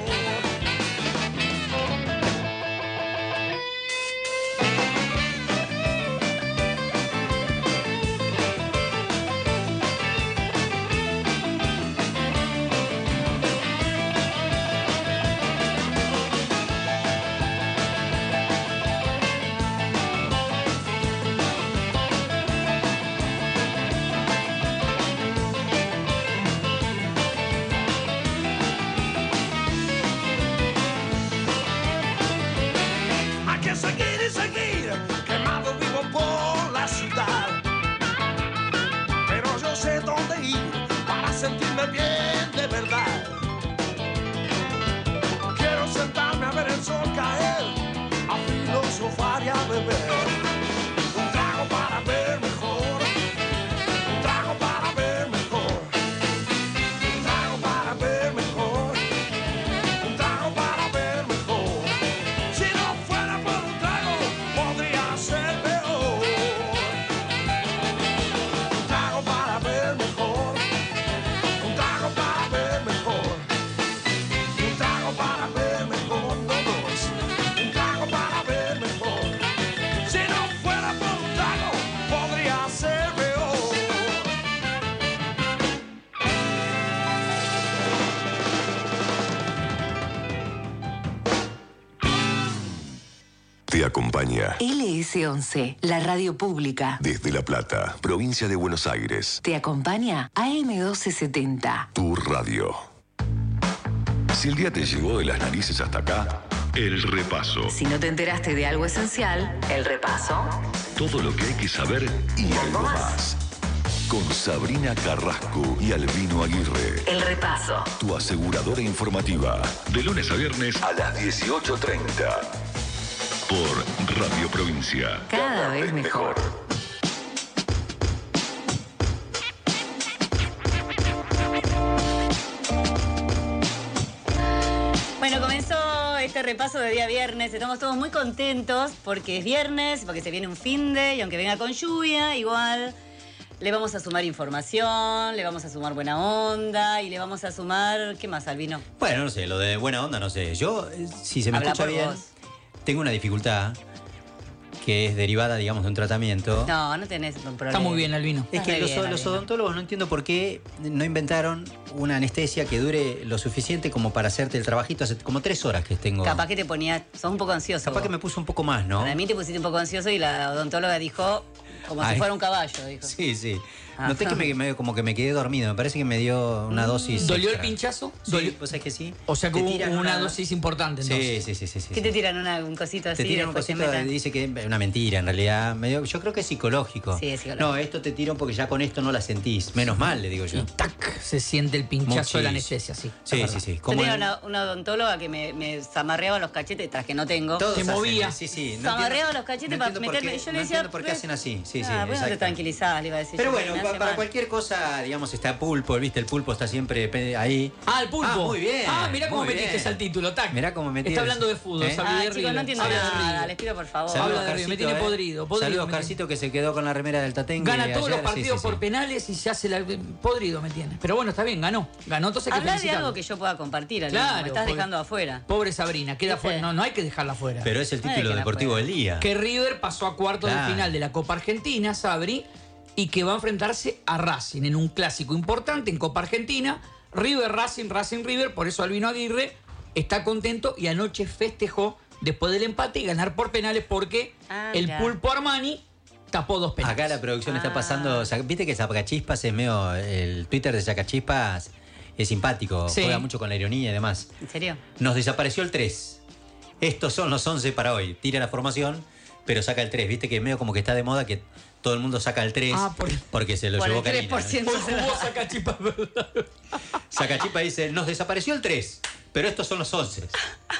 Hay que seguir y seguir, quemado vivo por la ciudad. Pero yo sé dónde ir para sentirme bien de verdad. Quiero sentarme a ver el sol caer, a filosofar y a beber. Un trago para ver mejor, un trago para ver mejor, un trago para ver mejor, un trago para ver mejor. Si no fuera por un trago, podría ser peor. Un trago para ver mejor, un trago para ver mejor, un trago para ver mejor, no dos, un trago para ver mejor. Si no fuera por un trago, podría ser peor. Te acompaña L S once, la radio pública. desde La Plata, provincia de Buenos Aires, Te acompaña A M doce setenta. tu radio. Si el día te llegó de las narices hasta acá, el repaso. Si no te enteraste de algo esencial, el repaso. Todo lo que hay que saber y algo más. Con Sabrina Carrasco y Albino Aguirre. El repaso. Tu aseguradora informativa. De lunes a viernes a las dieciocho treinta. Por Radio Provincia. Cada vez mejor. Bueno, comenzó este repaso de día viernes. Estamos todos muy contentos porque es viernes, porque se viene un finde y aunque venga con lluvia, igual le vamos a sumar información, le vamos a sumar buena onda y le vamos a sumar... ¿Qué más, Albino? Bueno, no sé, lo de buena onda, no sé. Yo, eh, si se me Habla escucha por bien, vos. tengo una dificultad que es derivada, digamos, de un tratamiento. No, no tenés un problema. Está muy bien, Albino. Es que Está los, bien, los Albino. odontólogos no entiendo por qué no inventaron una anestesia que dure lo suficiente como para hacerte el trabajito. Hace como tres horas que tengo. Capaz que te ponías... Sos un poco ansioso. Capaz vos. que me puso un poco más, ¿no? Para mí te pusiste un poco ansioso y la odontóloga dijo como Ay. si fuera un caballo, dijo. Sí, sí. Ah. Noté que me, me- como que me quedé dormido. Me parece que me dio una dosis. ¿Dolió el extra. pinchazo? Sí, ¿Dolió? ¿vos sabés que sí? O sea que Te hubo tiran una, una- dosis importante Sí, entonces. sí, sí, sí, sí. ¿Qué sí. te tiran? Una, un cosito así Te tiran un después te cosito meten? y dice que es una mentira, en realidad. Me dio- yo creo que es psicológico. Sí, es psicológico. No, esto te tiran porque ya con esto no la sentís. Menos mal, le digo yo. Y tac, se siente el pinchazo de la anestesia, sí. Sí, sí, sí. Yo Como tenía en- una, una odontóloga que me, me zamarreaba los cachetes, tras que no tengo. Todos te hacen, movía. Sí, sí. No Zamarreaba entiendo- los cachetes no para entiendo por meterme. qué- Yo le no decía. entiendo por qué hacen así. Sí, sí, Ah, bueno, te exacto. tranquilizabas, le iba a decir. Pero yo, bueno, me pa- hace para mal. cualquier cosa, digamos, está Pulpo, ¿viste? El Pulpo está siempre pe- ahí. Ah, el pulpo. Ah, muy bien. Ah, mirá cómo muy metiste bien. al título, tac. Mirá cómo metí. Está el- hablando de fútbol, ¿Eh? Saludos Ah, de chicos, River. no entiendo Habla de nada. River. Les pido por favor. Saludos, Habla de River, me Carcito, tiene ¿eh? podrido, podrido Saludos, me tiene. Carcito, que se quedó con la remera del Tatengue. Gana todos ayer. los Sí, partidos sí, por sí. penales y se hace la... Podrido me tiene. Pero bueno, está bien, ganó. Ganó, entonces hay que Habla de felicitarlo. algo que yo pueda compartir, Albino, Claro, me estás porque- dejando afuera. Pobre Sabrina, queda ¿Viste? fuera. No, no hay que dejarla fuera. Pero es el Ay, título que la deportivo juega. del día. Que River pasó a cuartos Claro. de final de la Copa Argentina, Sabri, y que va a enfrentarse a Racing en un clásico importante en Copa Argentina. River, Racing, Racing, River. Por eso Albino Aguirre está contento y anoche festejó después del empate y ganar por penales porque Ah, el mirá. Pulpo Armani tapó dos penales. Acá la producción Ah. está pasando. Sac- Viste que Sacachispas es medio. El Twitter de Sacachispas es simpático. Sí. Juega mucho con la ironía y demás. ¿En serio? Nos desapareció el tres. Estos son los once para hoy. Tira la formación, pero saca el tres. Viste que medio como que está de moda que todo el mundo saca el tres Ah, por- porque se lo Por llevó el Karina. tres por ciento. Hoy jugó Sacachipa, ¿verdad? Sacachispas dice, nos desapareció el tres, pero estos son los once.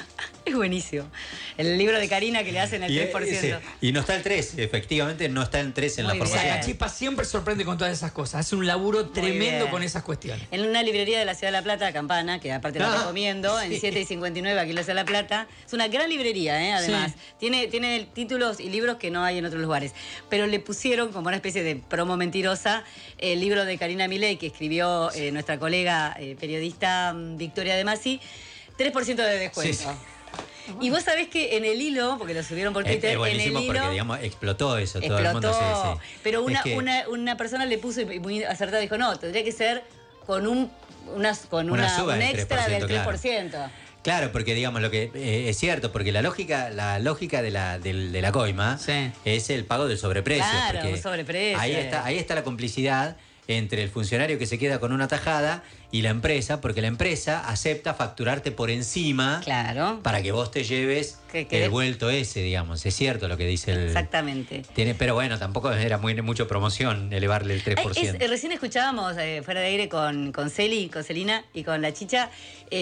Es buenísimo. El libro de Karina que le hacen el Y, tres por ciento. ese- y no está el tres, efectivamente no está el tres en la Muy bien. formación. La Chispa siempre sorprende con todas esas cosas. Hace un laburo tremendo bien. con esas cuestiones. En una librería de la Ciudad de La Plata, Campana, que aparte la Ah, recomiendo, sí. en siete y cincuenta y nueve, aquí en la Ciudad de La Plata. Es una gran librería, ¿eh? Además. Sí. Tiene, tiene títulos y libros que no hay en otros lugares. Pero le pusieron, como una especie de promo mentirosa, el libro de Karina Milei, que escribió eh, nuestra colega eh, periodista mm, Victoria De Masi, tres por ciento de descuento. Sí, sí. Y vos sabés que en el hilo, porque lo subieron por Es, Twitter, es buenísimo en el hilo... porque, digamos, explotó eso. Todo el mundo Explotó. se, se- Pero una, es que- una, una persona le puso y muy acertada, dijo, no, tendría que ser con un, una, con Una una, suba un del extra del tres claro. por ciento. Claro, porque digamos lo que eh, es cierto, porque la lógica, la lógica de la, del- de la coima es el pago del sobreprecio. Claro, porque un sobreprecio. Ahí está, ahí está la complicidad entre el funcionario que se queda con una tajada y la empresa, porque la empresa acepta facturarte por encima claro. para que vos te lleves Que quede- el vuelto ese, digamos. Es cierto lo que dice el... Exactamente. Tiene, pero bueno, tampoco era muy mucho promoción elevarle el tres por Ay, es- ciento. eh, recién escuchábamos eh, fuera de aire con, con Celi, con Celina y con la Chicha.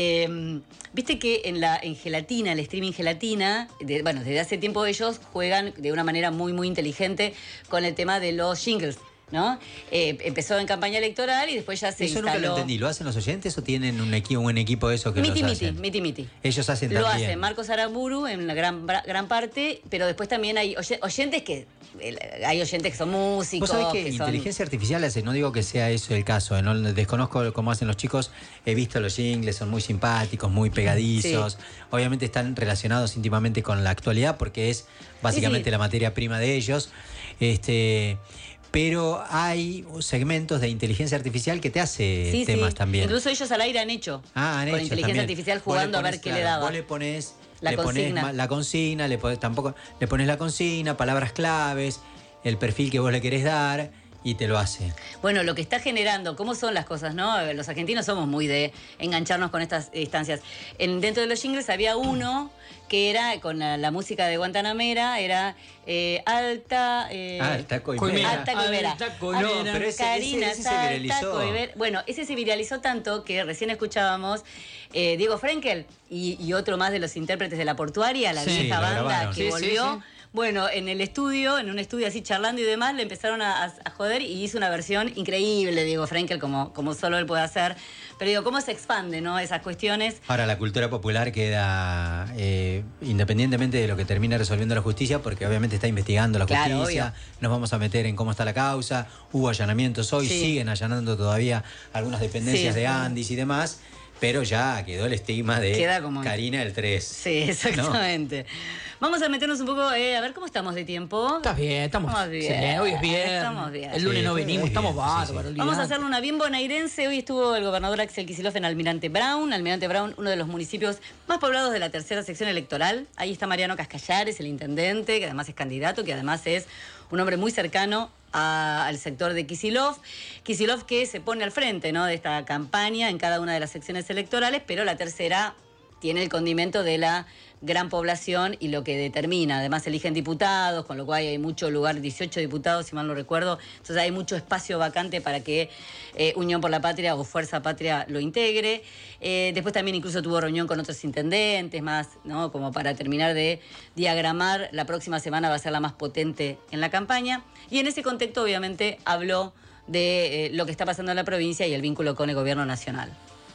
eh, Viste que en la en gelatina, el streaming gelatina, de- bueno, desde hace tiempo ellos juegan de una manera muy, muy inteligente con el tema de los jingles, ¿no? Eh, empezó en campaña electoral y después ya se Eso instaló. nunca lo entendí. ¿Lo hacen los oyentes o tienen un equipo, un equipo de eso que Miti los Miti, hacen? Miti Miti. Ellos hacen Lo también. hace Marcos Aramburu en la gran, bra- gran parte, pero después también hay oye- oyentes que. el- Hay oyentes que son músicos. Vos sabés que, que son- inteligencia artificial hace, no digo que sea eso el caso, ¿eh? No desconozco cómo hacen los chicos, he visto los jingles, son muy simpáticos, muy pegadizos, Sí. obviamente están relacionados íntimamente con la actualidad porque es básicamente Sí, sí. la materia prima de ellos, este, pero hay segmentos de inteligencia artificial que te hace Sí, temas sí. también. Incluso ellos al aire han hecho. Ah, han con hecho inteligencia también. artificial Vos le jugando a ver ponés, qué claro, le daba. Vos le pones La le pones consigna. ma- la consigna, le pones, tampoco, le pones la consigna, palabras claves, el perfil que vos le querés dar y te lo hace. Bueno, lo que está generando, cómo son las cosas, ¿no? Los argentinos somos muy de engancharnos con estas instancias. En, dentro de los jingles había uno que era con la, la música de Guantanamera, era eh, alta. Eh, Alta Coimera. Alta Coimera. Alta Coimera. No, pero ese- Karina, ese- ese se Alta viralizó. Coimera. Bueno, ese se viralizó tanto que recién escuchábamos eh, Diego Frenkel y, y otro más de los intérpretes de La Portuaria, la Sí, vieja lo banda grabaron. que Sí, sí, volvió. sí. Bueno, en el estudio, en un estudio así charlando y demás, le empezaron a, a- a joder y hizo una versión increíble, Diego Frenkel, como, como solo él puede hacer. Pero digo, ¿cómo se expande, no? Esas cuestiones. Ahora, la cultura popular queda eh, independientemente de lo que termine resolviendo la justicia, porque obviamente está investigando la Claro, justicia, nos vamos a meter en cómo está la causa, hubo allanamientos hoy, Sí. siguen allanando todavía algunas dependencias Sí. de Andis y demás, pero ya quedó el estigma de Queda como- Karina el tres. Sí, exactamente. Vamos a meternos un poco, eh, a ver cómo estamos de tiempo. Estás bien, estamos bien. bien. Hoy es viernes. Estamos bien. El lunes Sí, no hoy venimos, es estamos viernes, sí, sí. bárbaros. Vamos a olvidate. hacerle una bien bonaerense. Hoy estuvo el gobernador Axel Kicillof en Almirante Brown. Almirante Brown, uno de los municipios más poblados de la tercera sección electoral. Ahí está Mariano Cascallares, el intendente, que además es candidato, que además es un hombre muy cercano a- al sector de Kicillof. Kicillof que se pone al frente, ¿no?, de esta campaña en cada una de las secciones electorales, pero la tercera tiene el condimento de la gran población y lo que determina. Además eligen diputados, con lo cual hay mucho lugar, dieciocho diputados, si mal no recuerdo. Entonces hay mucho espacio vacante para que eh, Unión por la Patria o Fuerza Patria lo integre. Eh, después también incluso tuvo reunión con otros intendentes, más, ¿no?, como para terminar de diagramar. La próxima semana va a ser la más potente en la campaña. Y en ese contexto, obviamente, habló de eh, lo que está pasando en la provincia y el vínculo con el gobierno nacional.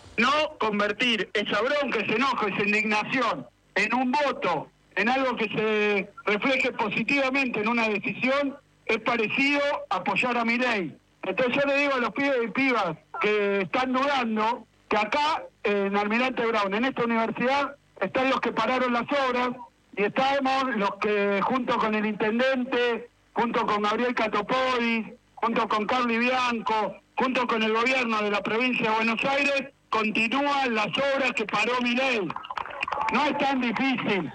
No convertir esa bronca, ese enojo, esa indignación en un voto, en algo que se refleje positivamente en una decisión, es parecido a apoyar a Milei. Entonces yo le digo a los pibes y pibas que están dudando que acá, en Almirante Brown, en esta universidad, están los que pararon las obras y estamos los que, junto con el intendente, junto con Gabriel Catopodis, junto con Carly Bianco, junto con el gobierno de la provincia de Buenos Aires, continúan las obras que paró Milei. No es tan difícil.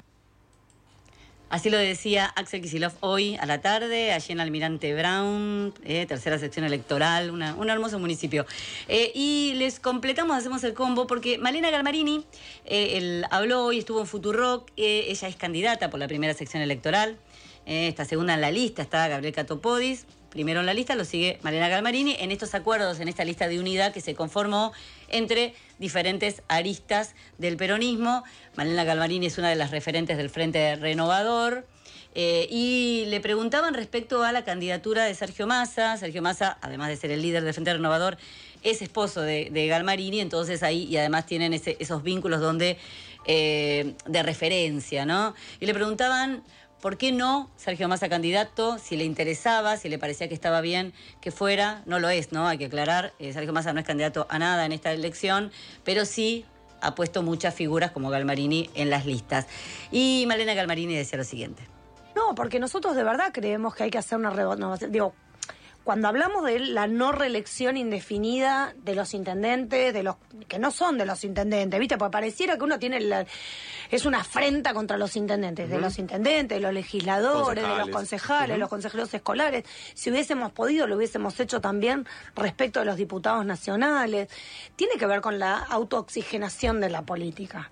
Así lo decía Axel Kicillof hoy a la tarde, allí en Almirante Brown, eh, tercera sección electoral, una, un hermoso municipio. Eh, y les completamos, hacemos el combo, porque Malena Galmarini eh, él habló hoy, estuvo en Futurock, eh, ella es candidata por la primera sección electoral, eh, está segunda en la lista, está Gabriel Catopodis, primero en la lista, lo sigue Malena Galmarini, en estos acuerdos, en esta lista de unidad que se conformó entre diferentes aristas del peronismo. Malena Galmarini es una de las referentes del Frente Renovador. Eh, y le preguntaban respecto a la candidatura de Sergio Massa. Sergio Massa, además de ser el líder del Frente Renovador, es esposo de, de Galmarini, entonces ahí, y además tienen ese, esos vínculos donde eh, de referencia, ¿no? Y le preguntaban por qué no Sergio Massa candidato, si le interesaba, si le parecía que estaba bien que fuera. No lo es, ¿no? Hay que aclarar, eh, Sergio Massa no es candidato a nada en esta elección, pero sí ha puesto muchas figuras como Galmarini en las listas. Y Malena Galmarini decía lo siguiente. No, porque nosotros de verdad creemos que hay que hacer una renovación. Digo, cuando hablamos de la no reelección indefinida de los intendentes, de los que no son de los intendentes, ¿viste? Porque pareciera que uno tiene la, es una afrenta contra los intendentes, uh-huh. de los intendentes, de los legisladores, concejales. de los concejales, uh-huh. los consejeros escolares. Si hubiésemos podido, lo hubiésemos hecho también respecto de los diputados nacionales. Tiene que ver con la autooxigenación de la política.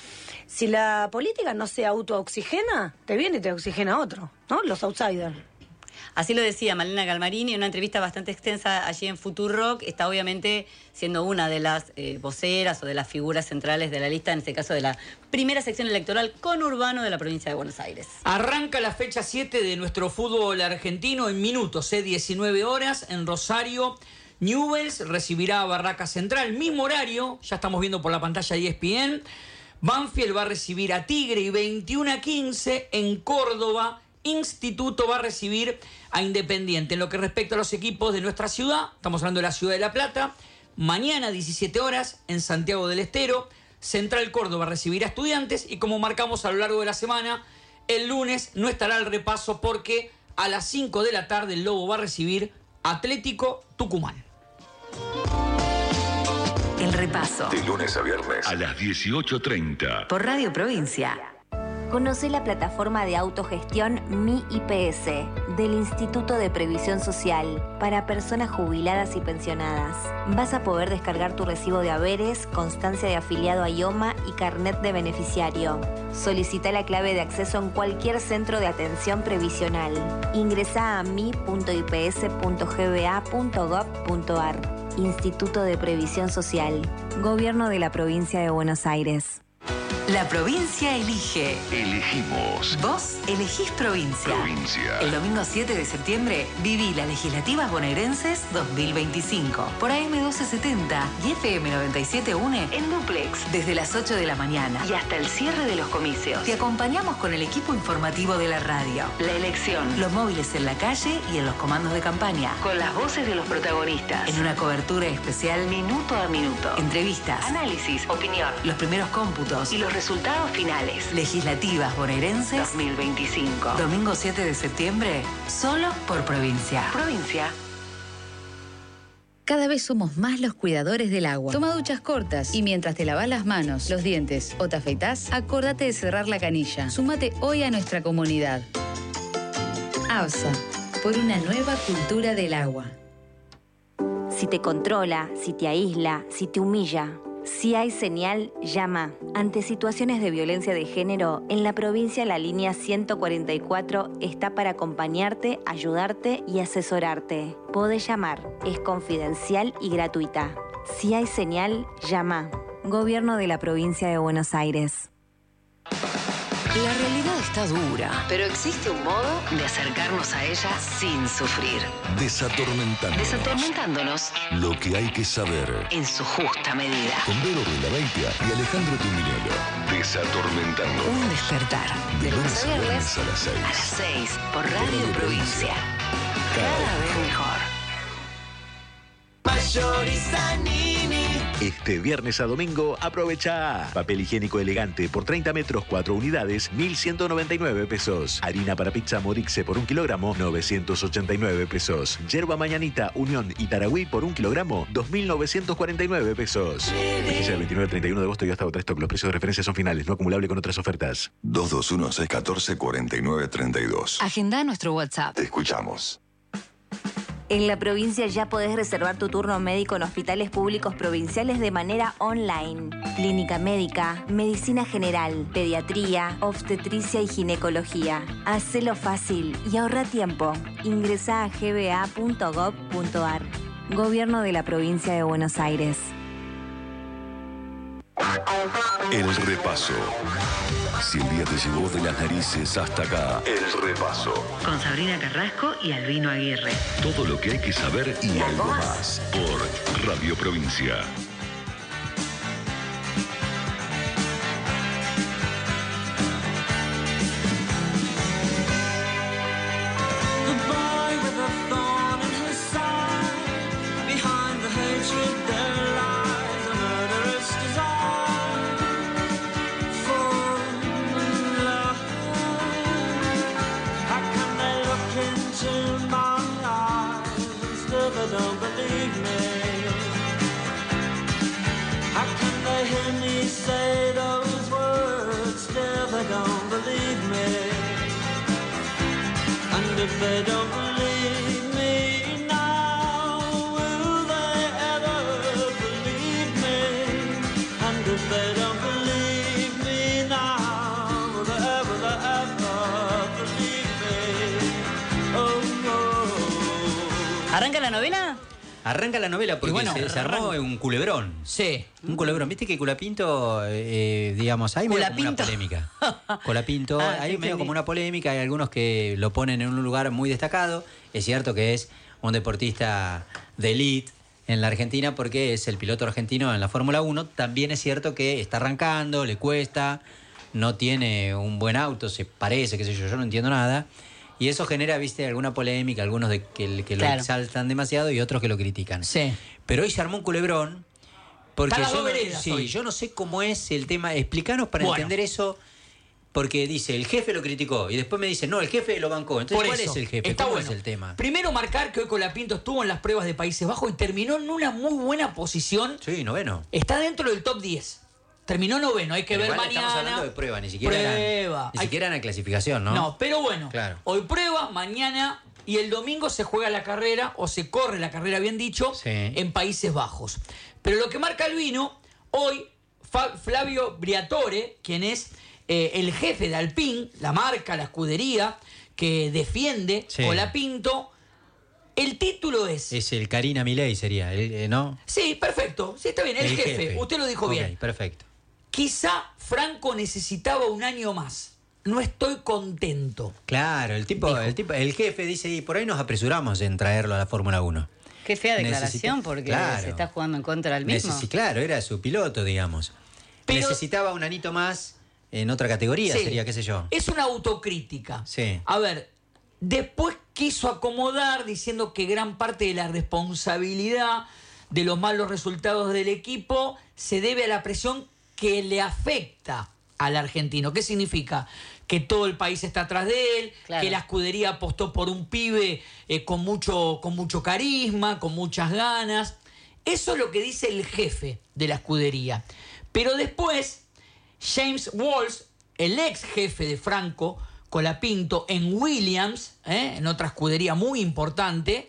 Si la política no se autooxigena, te viene y te oxigena otro, ¿no? Los outsiders. Así lo decía Malena Galmarini en una entrevista bastante extensa allí en Futurock. Está obviamente siendo una de las eh, voceras o de las figuras centrales de la lista, en este caso de la primera sección electoral conurbano de la provincia de Buenos Aires. Arranca la fecha siete de nuestro fútbol argentino en minutos, ¿eh? diecinueve horas en Rosario. Newell's recibirá a Barraca Central, mismo horario, ya estamos viendo por la pantalla de E S P N. Banfield va a recibir a Tigre y veintiuno a quince en Córdoba. Instituto va a recibir a Independiente. En lo que respecta a los equipos de nuestra ciudad, estamos hablando de la ciudad de La Plata, mañana diecisiete horas en Santiago del Estero, Central Córdoba recibirá a Estudiantes y como marcamos a lo largo de la semana, el lunes no estará el repaso porque a las cinco de la tarde el Lobo va a recibir Atlético Tucumán. El repaso. De lunes a viernes a las dieciocho treinta. Por Radio Provincia. Conoce la plataforma de autogestión Mi I P S del Instituto de Previsión Social para personas jubiladas y pensionadas. Vas a poder descargar tu recibo de haberes, constancia de afiliado a I O M A y carnet de beneficiario. Solicita la clave de acceso en cualquier centro de atención previsional. Ingresa a mi punto i p s punto g b a punto gov punto a r. Instituto de Previsión Social. Gobierno de la Provincia de Buenos Aires. La provincia elige. Elegimos. Vos elegís provincia. Provincia. El domingo siete de septiembre viví las legislativas bonaerenses dos mil veinticinco por A M doce setenta y F M noventa y siete UNE en duplex desde las ocho de la mañana y hasta el cierre de los comicios. Te acompañamos con el equipo informativo de la radio. La elección, los móviles en la calle y en los comandos de campaña, con las voces de los protagonistas, en una cobertura especial minuto a minuto. Entrevistas, análisis, opinión, los primeros cómputos y los resultados finales. Legislativas bonaerenses dos mil veinticinco. Domingo siete de septiembre, solo por provincia. Provincia. Cada vez somos más los cuidadores del agua. Toma duchas cortas y mientras te lavas las manos, los dientes o te afeitás, acordate de cerrar la canilla. Súmate hoy a nuestra comunidad. ABSA, por una nueva cultura del agua. Si te controla, si te aísla, si te humilla, si hay señal, llama. Ante situaciones de violencia de género, en la provincia la línea ciento cuarenta y cuatro está para acompañarte, ayudarte y asesorarte. Podés llamar, es confidencial y gratuita. Si hay señal, llama. Gobierno de la Provincia de Buenos Aires. La realidad está dura, pero existe un modo de acercarnos a ella sin sufrir. Desatormentándonos. Desatormentándonos Lo que hay que saber. en su justa medida. Con Vero Baitia y Alejandro Tuminello. Desatormentándonos. Un despertar. De lunes a viernes a las seis. A las seis, por Radio Provincia. Cada vez mejor. Mayorizanini. Este viernes a domingo aprovecha papel higiénico elegante por treinta metros, cuatro unidades, mil ciento noventa y nueve pesos. Harina para pizza Morixe por un kilogramo, novecientos ochenta y nueve pesos. Yerba Mañanita Unión y Taragüí por un kilogramo, dos mil novecientos cuarenta y nueve pesos. Vigencia del veintinueve al treinta y uno de agosto y hasta otra stock. Los precios de referencia son finales, no acumulable con otras ofertas. dos dos uno, seis uno cuatro, cuatro nueve tres dos. Agenda nuestro WhatsApp. Te escuchamos. En la provincia ya podés reservar tu turno médico en hospitales públicos provinciales de manera online. Clínica médica, medicina general, pediatría, obstetricia y ginecología. Hacelo fácil y ahorra tiempo. Ingresá a g b a punto gov punto a r. Gobierno de la Provincia de Buenos Aires. El repaso. Si el día te llevó de las narices hasta acá, el repaso. Con Sabrina Carrasco y Albino Aguirre. Todo lo que hay que saber y algo más por Radio Provincia. If they don't believe me now, will they ever believe me? And if they don't believe me now, will they ever, will they ever believe me? Oh, no. ¿Arranca la novela? Arranca la novela porque bueno, se, se armó un culebrón. Sí. Un culebrón. Viste que Colapinto, eh, digamos, hay medio como una polémica. Colapinto, Ah, hay sí, medio entendí. como una polémica, hay algunos que lo ponen en un lugar muy destacado. Es cierto que es un deportista de elite en la Argentina porque es el piloto argentino en la Fórmula uno. También es cierto que está arrancando, le cuesta, no tiene un buen auto, se parece, qué sé yo, yo no entiendo nada. Y eso genera, viste, alguna polémica, algunos de que, que lo Claro. exaltan demasiado y otros que lo critican. Sí. Pero hoy se armó un culebrón porque Está las yo dos no, veredas sí, hoy. yo no sé cómo es el tema. Explícanos para Bueno. entender eso, porque dice, el jefe lo criticó y después me dice, no, el jefe lo bancó. Entonces, Por ¿cuál eso, es el jefe? está ¿Cómo bueno. es el tema? Primero marcar que hoy Colapinto estuvo en las pruebas de Países Bajos y terminó en una muy buena posición. Sí, noveno. Está dentro del top diez. Terminó noveno, hay que Pero ver igual mañana. Estamos hablando de prueba, ni siquiera Prueba. eran, ni Hay- siquiera eran clasificación, ¿no? No, pero bueno. Claro. Hoy prueba, mañana y el domingo se juega la carrera, o se corre la carrera, bien dicho, Sí. en Países Bajos. Pero lo que marca Albino, hoy Fa- Flavio Briatore, quien es eh, el jefe de Alpine, la marca, la escudería, que defiende Sí. Colapinto, el título es... Es el Karina Milei sería, el- eh, ¿no? Sí, perfecto, sí, está bien, el, jefe. usted lo dijo Ok, bien. perfecto. Quizá Franco necesitaba un año más. No estoy contento. Claro, el tipo, el tipo, el jefe dice, y por ahí nos apresuramos en traerlo a la Fórmula uno. Qué fea declaración, Necesita- porque claro. se está jugando en contra del mismo. Necesi- claro, era su piloto, digamos. Pero- Necesitaba un anito más en otra categoría, Sí. sería, qué sé yo. Es una autocrítica. Sí. A ver, después quiso acomodar diciendo que gran parte de la responsabilidad de los malos resultados del equipo se debe a la presión que le afecta al argentino. ¿Qué significa? Que todo el país está atrás de él, Claro. que la escudería apostó por un pibe eh, con, mucho, con mucho carisma, con muchas ganas. Eso es lo que dice el jefe de la escudería. Pero después, James Walsh, el ex jefe de Franco Colapinto en Williams, ¿eh? en otra escudería muy importante,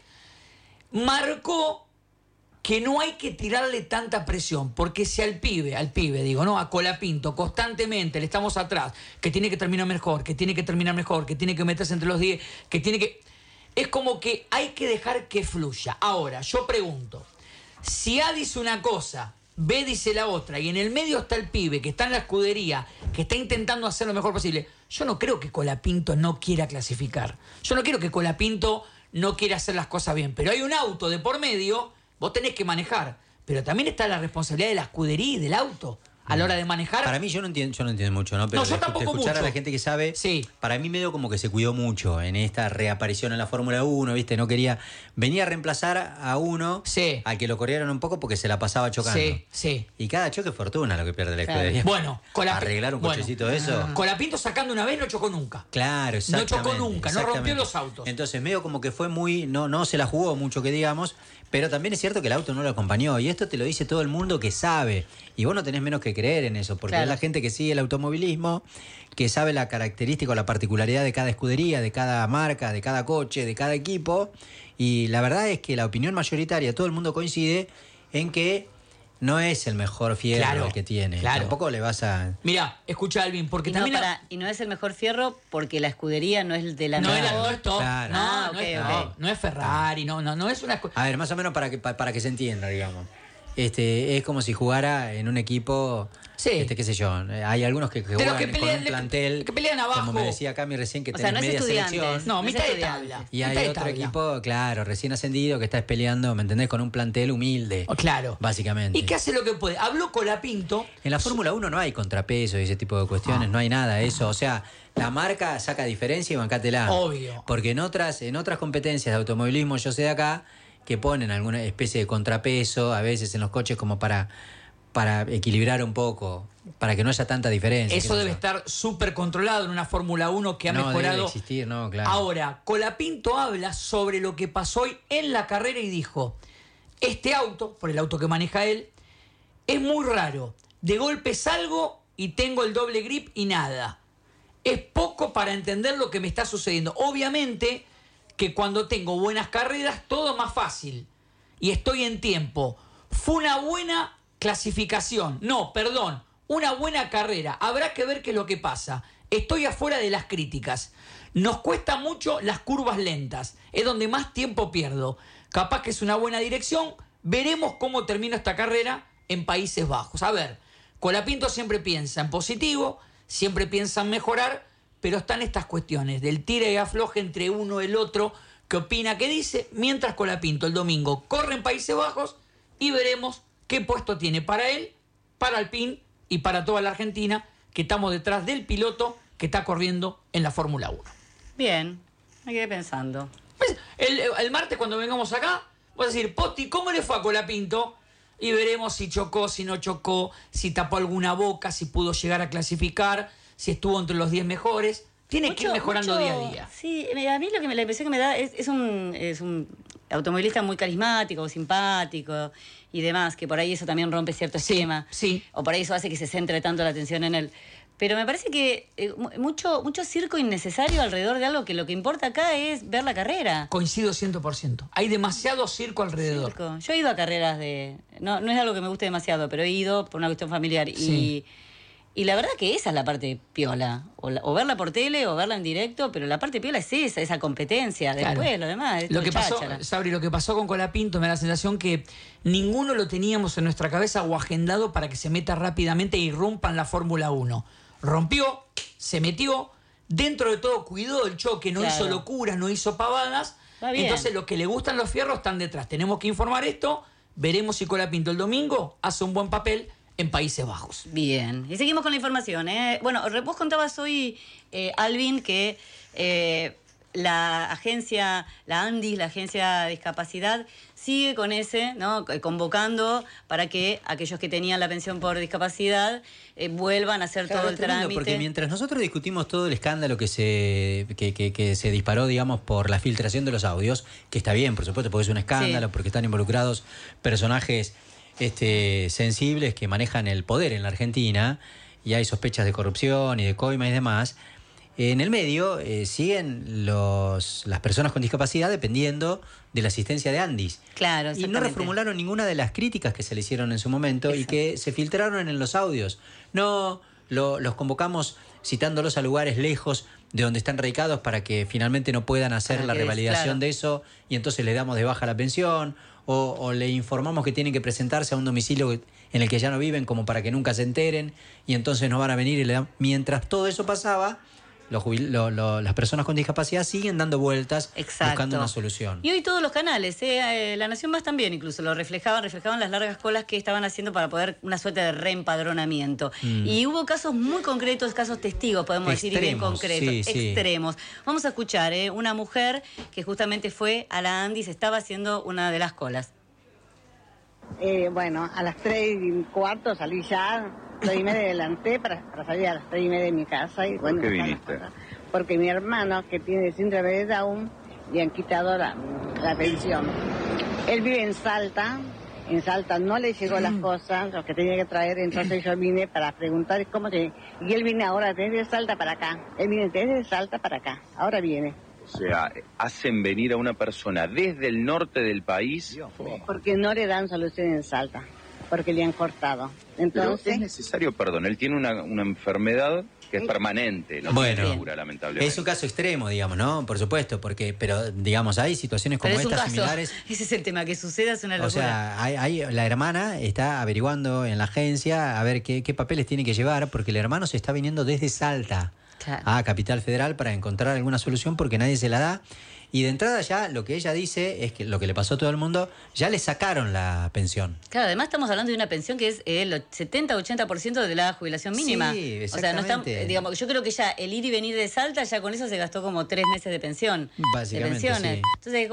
marcó que no hay que tirarle tanta presión, porque si al pibe, al pibe, digo, ¿no? A Colapinto constantemente le estamos atrás, que tiene que terminar mejor, que tiene que terminar mejor, que tiene que meterse entre los diez, que tiene que... Es como que hay que dejar que fluya. Ahora, yo pregunto, si A dice una cosa, B dice la otra, y en el medio está el pibe que está en la escudería, que está intentando hacer lo mejor posible, yo no creo que Colapinto no quiera clasificar. Yo no quiero que Colapinto no quiera hacer las cosas bien, pero hay un auto de por medio, vos tenés que manejar, pero también está la responsabilidad de la escudería y del auto a la hora de manejar. Para mí yo no entiendo, yo no entiendo mucho, ¿no? Pero No, yo de- tampoco de escuchar mucho. a la gente que sabe, Sí. para mí medio como que se cuidó mucho en esta reaparición en la Fórmula uno, ¿viste? No quería, venía a reemplazar a uno, Sí. al que lo corrieron un poco porque se la pasaba chocando. Sí, sí. Y cada choque es fortuna lo que pierde la Claro. escudería. Bueno, con la- arreglar un bueno. cochecito de eso. Colapinto sacando una vez no chocó nunca. Claro, No exactamente. chocó nunca, no rompió exactamente. los autos. Entonces medio como que fue muy, no, no se la jugó mucho que digamos, pero también es cierto que el auto no lo acompañó y esto te lo dice todo el mundo que sabe y vos no tenés menos que quiere creer en eso, porque Claro. es la gente que sigue el automovilismo, que sabe la característica o la particularidad de cada escudería, de cada marca, de cada coche, de cada equipo. Y la verdad es que la opinión mayoritaria, todo el mundo coincide en que no es el mejor fierro Claro, el que tiene. claro. Tampoco le vas a... Mira, escucha, Alvin, porque Y no, también... para- y no es el mejor fierro porque la escudería no es de la No, mejor. era, no es top, Claro. no, Ah, no, ok, es, ok. no, no es Ferrari, no, no, no es una... A ver, más o menos para que, pa- para que se entienda, digamos. Este, es como si jugara en un equipo, Sí. este, qué sé yo, hay algunos que, que De los juegan que pelean- con un plantel, que pelean abajo. como me decía Cami recién, que O sea, tiene no es media estudiantes. selección. No, No es mitad de estudiante. tabla. Y mitad hay de otro tabla. equipo, claro, recién ascendido, que está peleando, ¿me entendés? Con un plantel humilde, Oh, claro. básicamente. Y que hace lo que puede. Habló Colapinto. En la Fórmula uno no hay contrapeso y ese tipo de cuestiones, no hay nada de eso. O sea, la marca saca diferencia y bancátela. Obvio. Porque en otras, en otras competencias de automovilismo, yo sé de acá, que ponen alguna especie de contrapeso, a veces en los coches como para, para equilibrar un poco, para que no haya tanta diferencia. Eso qué sé debe yo. estar súper controlado en una Fórmula uno que ha No, mejorado. debe existir, no, claro. Ahora, Colapinto habla sobre lo que pasó hoy en la carrera y dijo, este auto, por el auto que maneja él, es muy raro. De golpe salgo y tengo el doble grip y nada. Es poco para entender lo que me está sucediendo. Obviamente que cuando tengo buenas carreras todo es más fácil y estoy en tiempo. Fue una buena clasificación. No, perdón, una buena carrera. Habrá que ver qué es lo que pasa. Estoy afuera de las críticas. Nos cuesta mucho las curvas lentas. Es donde más tiempo pierdo. Capaz que es una buena dirección. Veremos cómo termina esta carrera en Países Bajos. A ver, Colapinto siempre piensa en positivo, siempre piensa en mejorar, pero están estas cuestiones del tira y afloje entre uno y el otro, qué opina, qué dice, mientras Colapinto el domingo corre en Países Bajos y veremos qué puesto tiene para él, para Alpine y para toda la Argentina, que estamos detrás del piloto que está corriendo en la Fórmula uno. Bien, me quedé pensando. Pues, el, el martes cuando vengamos acá, vas a decir, Poti, ¿cómo le fue a Colapinto? Y veremos si chocó, si no chocó, si tapó alguna boca, si pudo llegar a clasificar, si estuvo entre los diez mejores. Tiene que ir mejorando mucho- día a día. Sí, a mí lo que me, la impresión que me da es, es, un, es un automovilista muy carismático, simpático y demás, que por ahí eso también rompe cierto esquema. Sí. O por ahí eso hace que se centre tanto la atención en él. Pero me parece que eh, mu- mucho, mucho circo innecesario alrededor de algo que lo que importa acá es ver la carrera. Coincido cien por ciento. Hay demasiado circo alrededor. Circo. Yo he ido a carreras de... No, no es algo que me guste demasiado, pero he ido por una cuestión familiar. Sí. Y, y la verdad que esa es la parte piola. O, la- o verla por tele o verla en directo, pero la parte piola es esa, esa competencia. Claro. Después, lo demás es Lo todo que pasó, cháchara. Sabri, lo que pasó con Colapinto me da la sensación que ninguno lo teníamos en nuestra cabeza o agendado para que se meta rápidamente e irrumpa en la Fórmula uno. Rompió, se metió, dentro de todo cuidó el choque, no Claro. hizo locuras, no hizo pavadas. Está bien. Entonces los que le gustan los fierros están detrás. Tenemos que informar esto, veremos si Colapinto el domingo hace un buen papel en Países Bajos. Bien, y seguimos con la información. ¿eh? Bueno, re- vos contabas hoy, eh, Alvin, que eh, la agencia, la ANDIS, la agencia de discapacidad, sigue con ese, ¿no? C- convocando para que aquellos que tenían la pensión por discapacidad eh, vuelvan a hacer Claro, todo es el tremendo, trámite. porque mientras nosotros discutimos todo el escándalo que se, que, que- que se disparó, digamos, por la filtración de los audios, que está bien, por supuesto, porque es un escándalo, Sí. porque están involucrados personajes este, sensibles que manejan el poder en la Argentina, y hay sospechas de corrupción y de coima y demás. En el medio eh, siguen los, las personas con discapacidad dependiendo de la asistencia de ANDIS. Claro, Y no exactamente. reformularon ninguna de las críticas que se le hicieron en su momento y que se filtraron en los audios. No, lo- los convocamos citándolos a lugares lejos de donde están radicados para que finalmente no puedan hacer Para la que des- revalidación claro. de eso y entonces le damos de baja la pensión o, o le informamos que tienen que presentarse a un domicilio en el que ya no viven como para que nunca se enteren y entonces no van a venir y le dan... Mientras todo eso pasaba, los jubil- lo- lo- las personas con discapacidad siguen dando vueltas buscando una solución. Y hoy todos los canales, ¿eh? Eh, La Nación Más también incluso lo reflejaban, reflejaban las largas colas que estaban haciendo para poder una suerte de reempadronamiento. Mm. Y hubo casos muy concretos, casos testigos, podemos decir, y bien Extremos, concretos, sí, sí. extremos. Vamos a escuchar, ¿eh? Una mujer que justamente fue a la ANDIS, estaba haciendo una de las colas. Eh, bueno, a las tres y cuarto salí ya, tres y media adelanté para, para salir a las tres y media de mi casa. Y, bueno, qué están las viniste? cosas. Porque mi hermano, que tiene síndrome de Down, le han quitado la, la pensión. Él vive en Salta en Salta no le llegó las cosas, lo que tenía que traer, entonces yo vine para preguntar cómo que... Y él viene ahora desde Salta para acá, él viene desde Salta para acá, ahora viene. O sea, hacen venir a una persona desde el norte del país. Porque no le dan solución en Salta, porque le han cortado. Entonces... Pero es necesario, perdón, él tiene una, una enfermedad que es permanente, no Bueno, tiene cura, lamentablemente. es un caso extremo, digamos, ¿no? Por supuesto, porque, pero digamos, hay situaciones como Pero es un estas caso. similares. Ese es el tema, que suceda es una locura. O sea, hay, hay- la hermana está averiguando en la agencia a ver qué, qué papeles tiene que llevar, porque el hermano se está viniendo desde Salta a Capital Federal para encontrar alguna solución porque nadie se la da. Y de entrada ya lo que ella dice es que lo que le pasó a todo el mundo, ya le sacaron la pensión. Claro, además estamos hablando de una pensión que es el setenta a ochenta por ciento de la jubilación mínima. Sí, o sea, no estamos, exactamente. digamos, yo creo que ya el ir y venir de Salta, ya con eso se gastó como tres meses de pensión. Básicamente, de pensiones. sí. Entonces,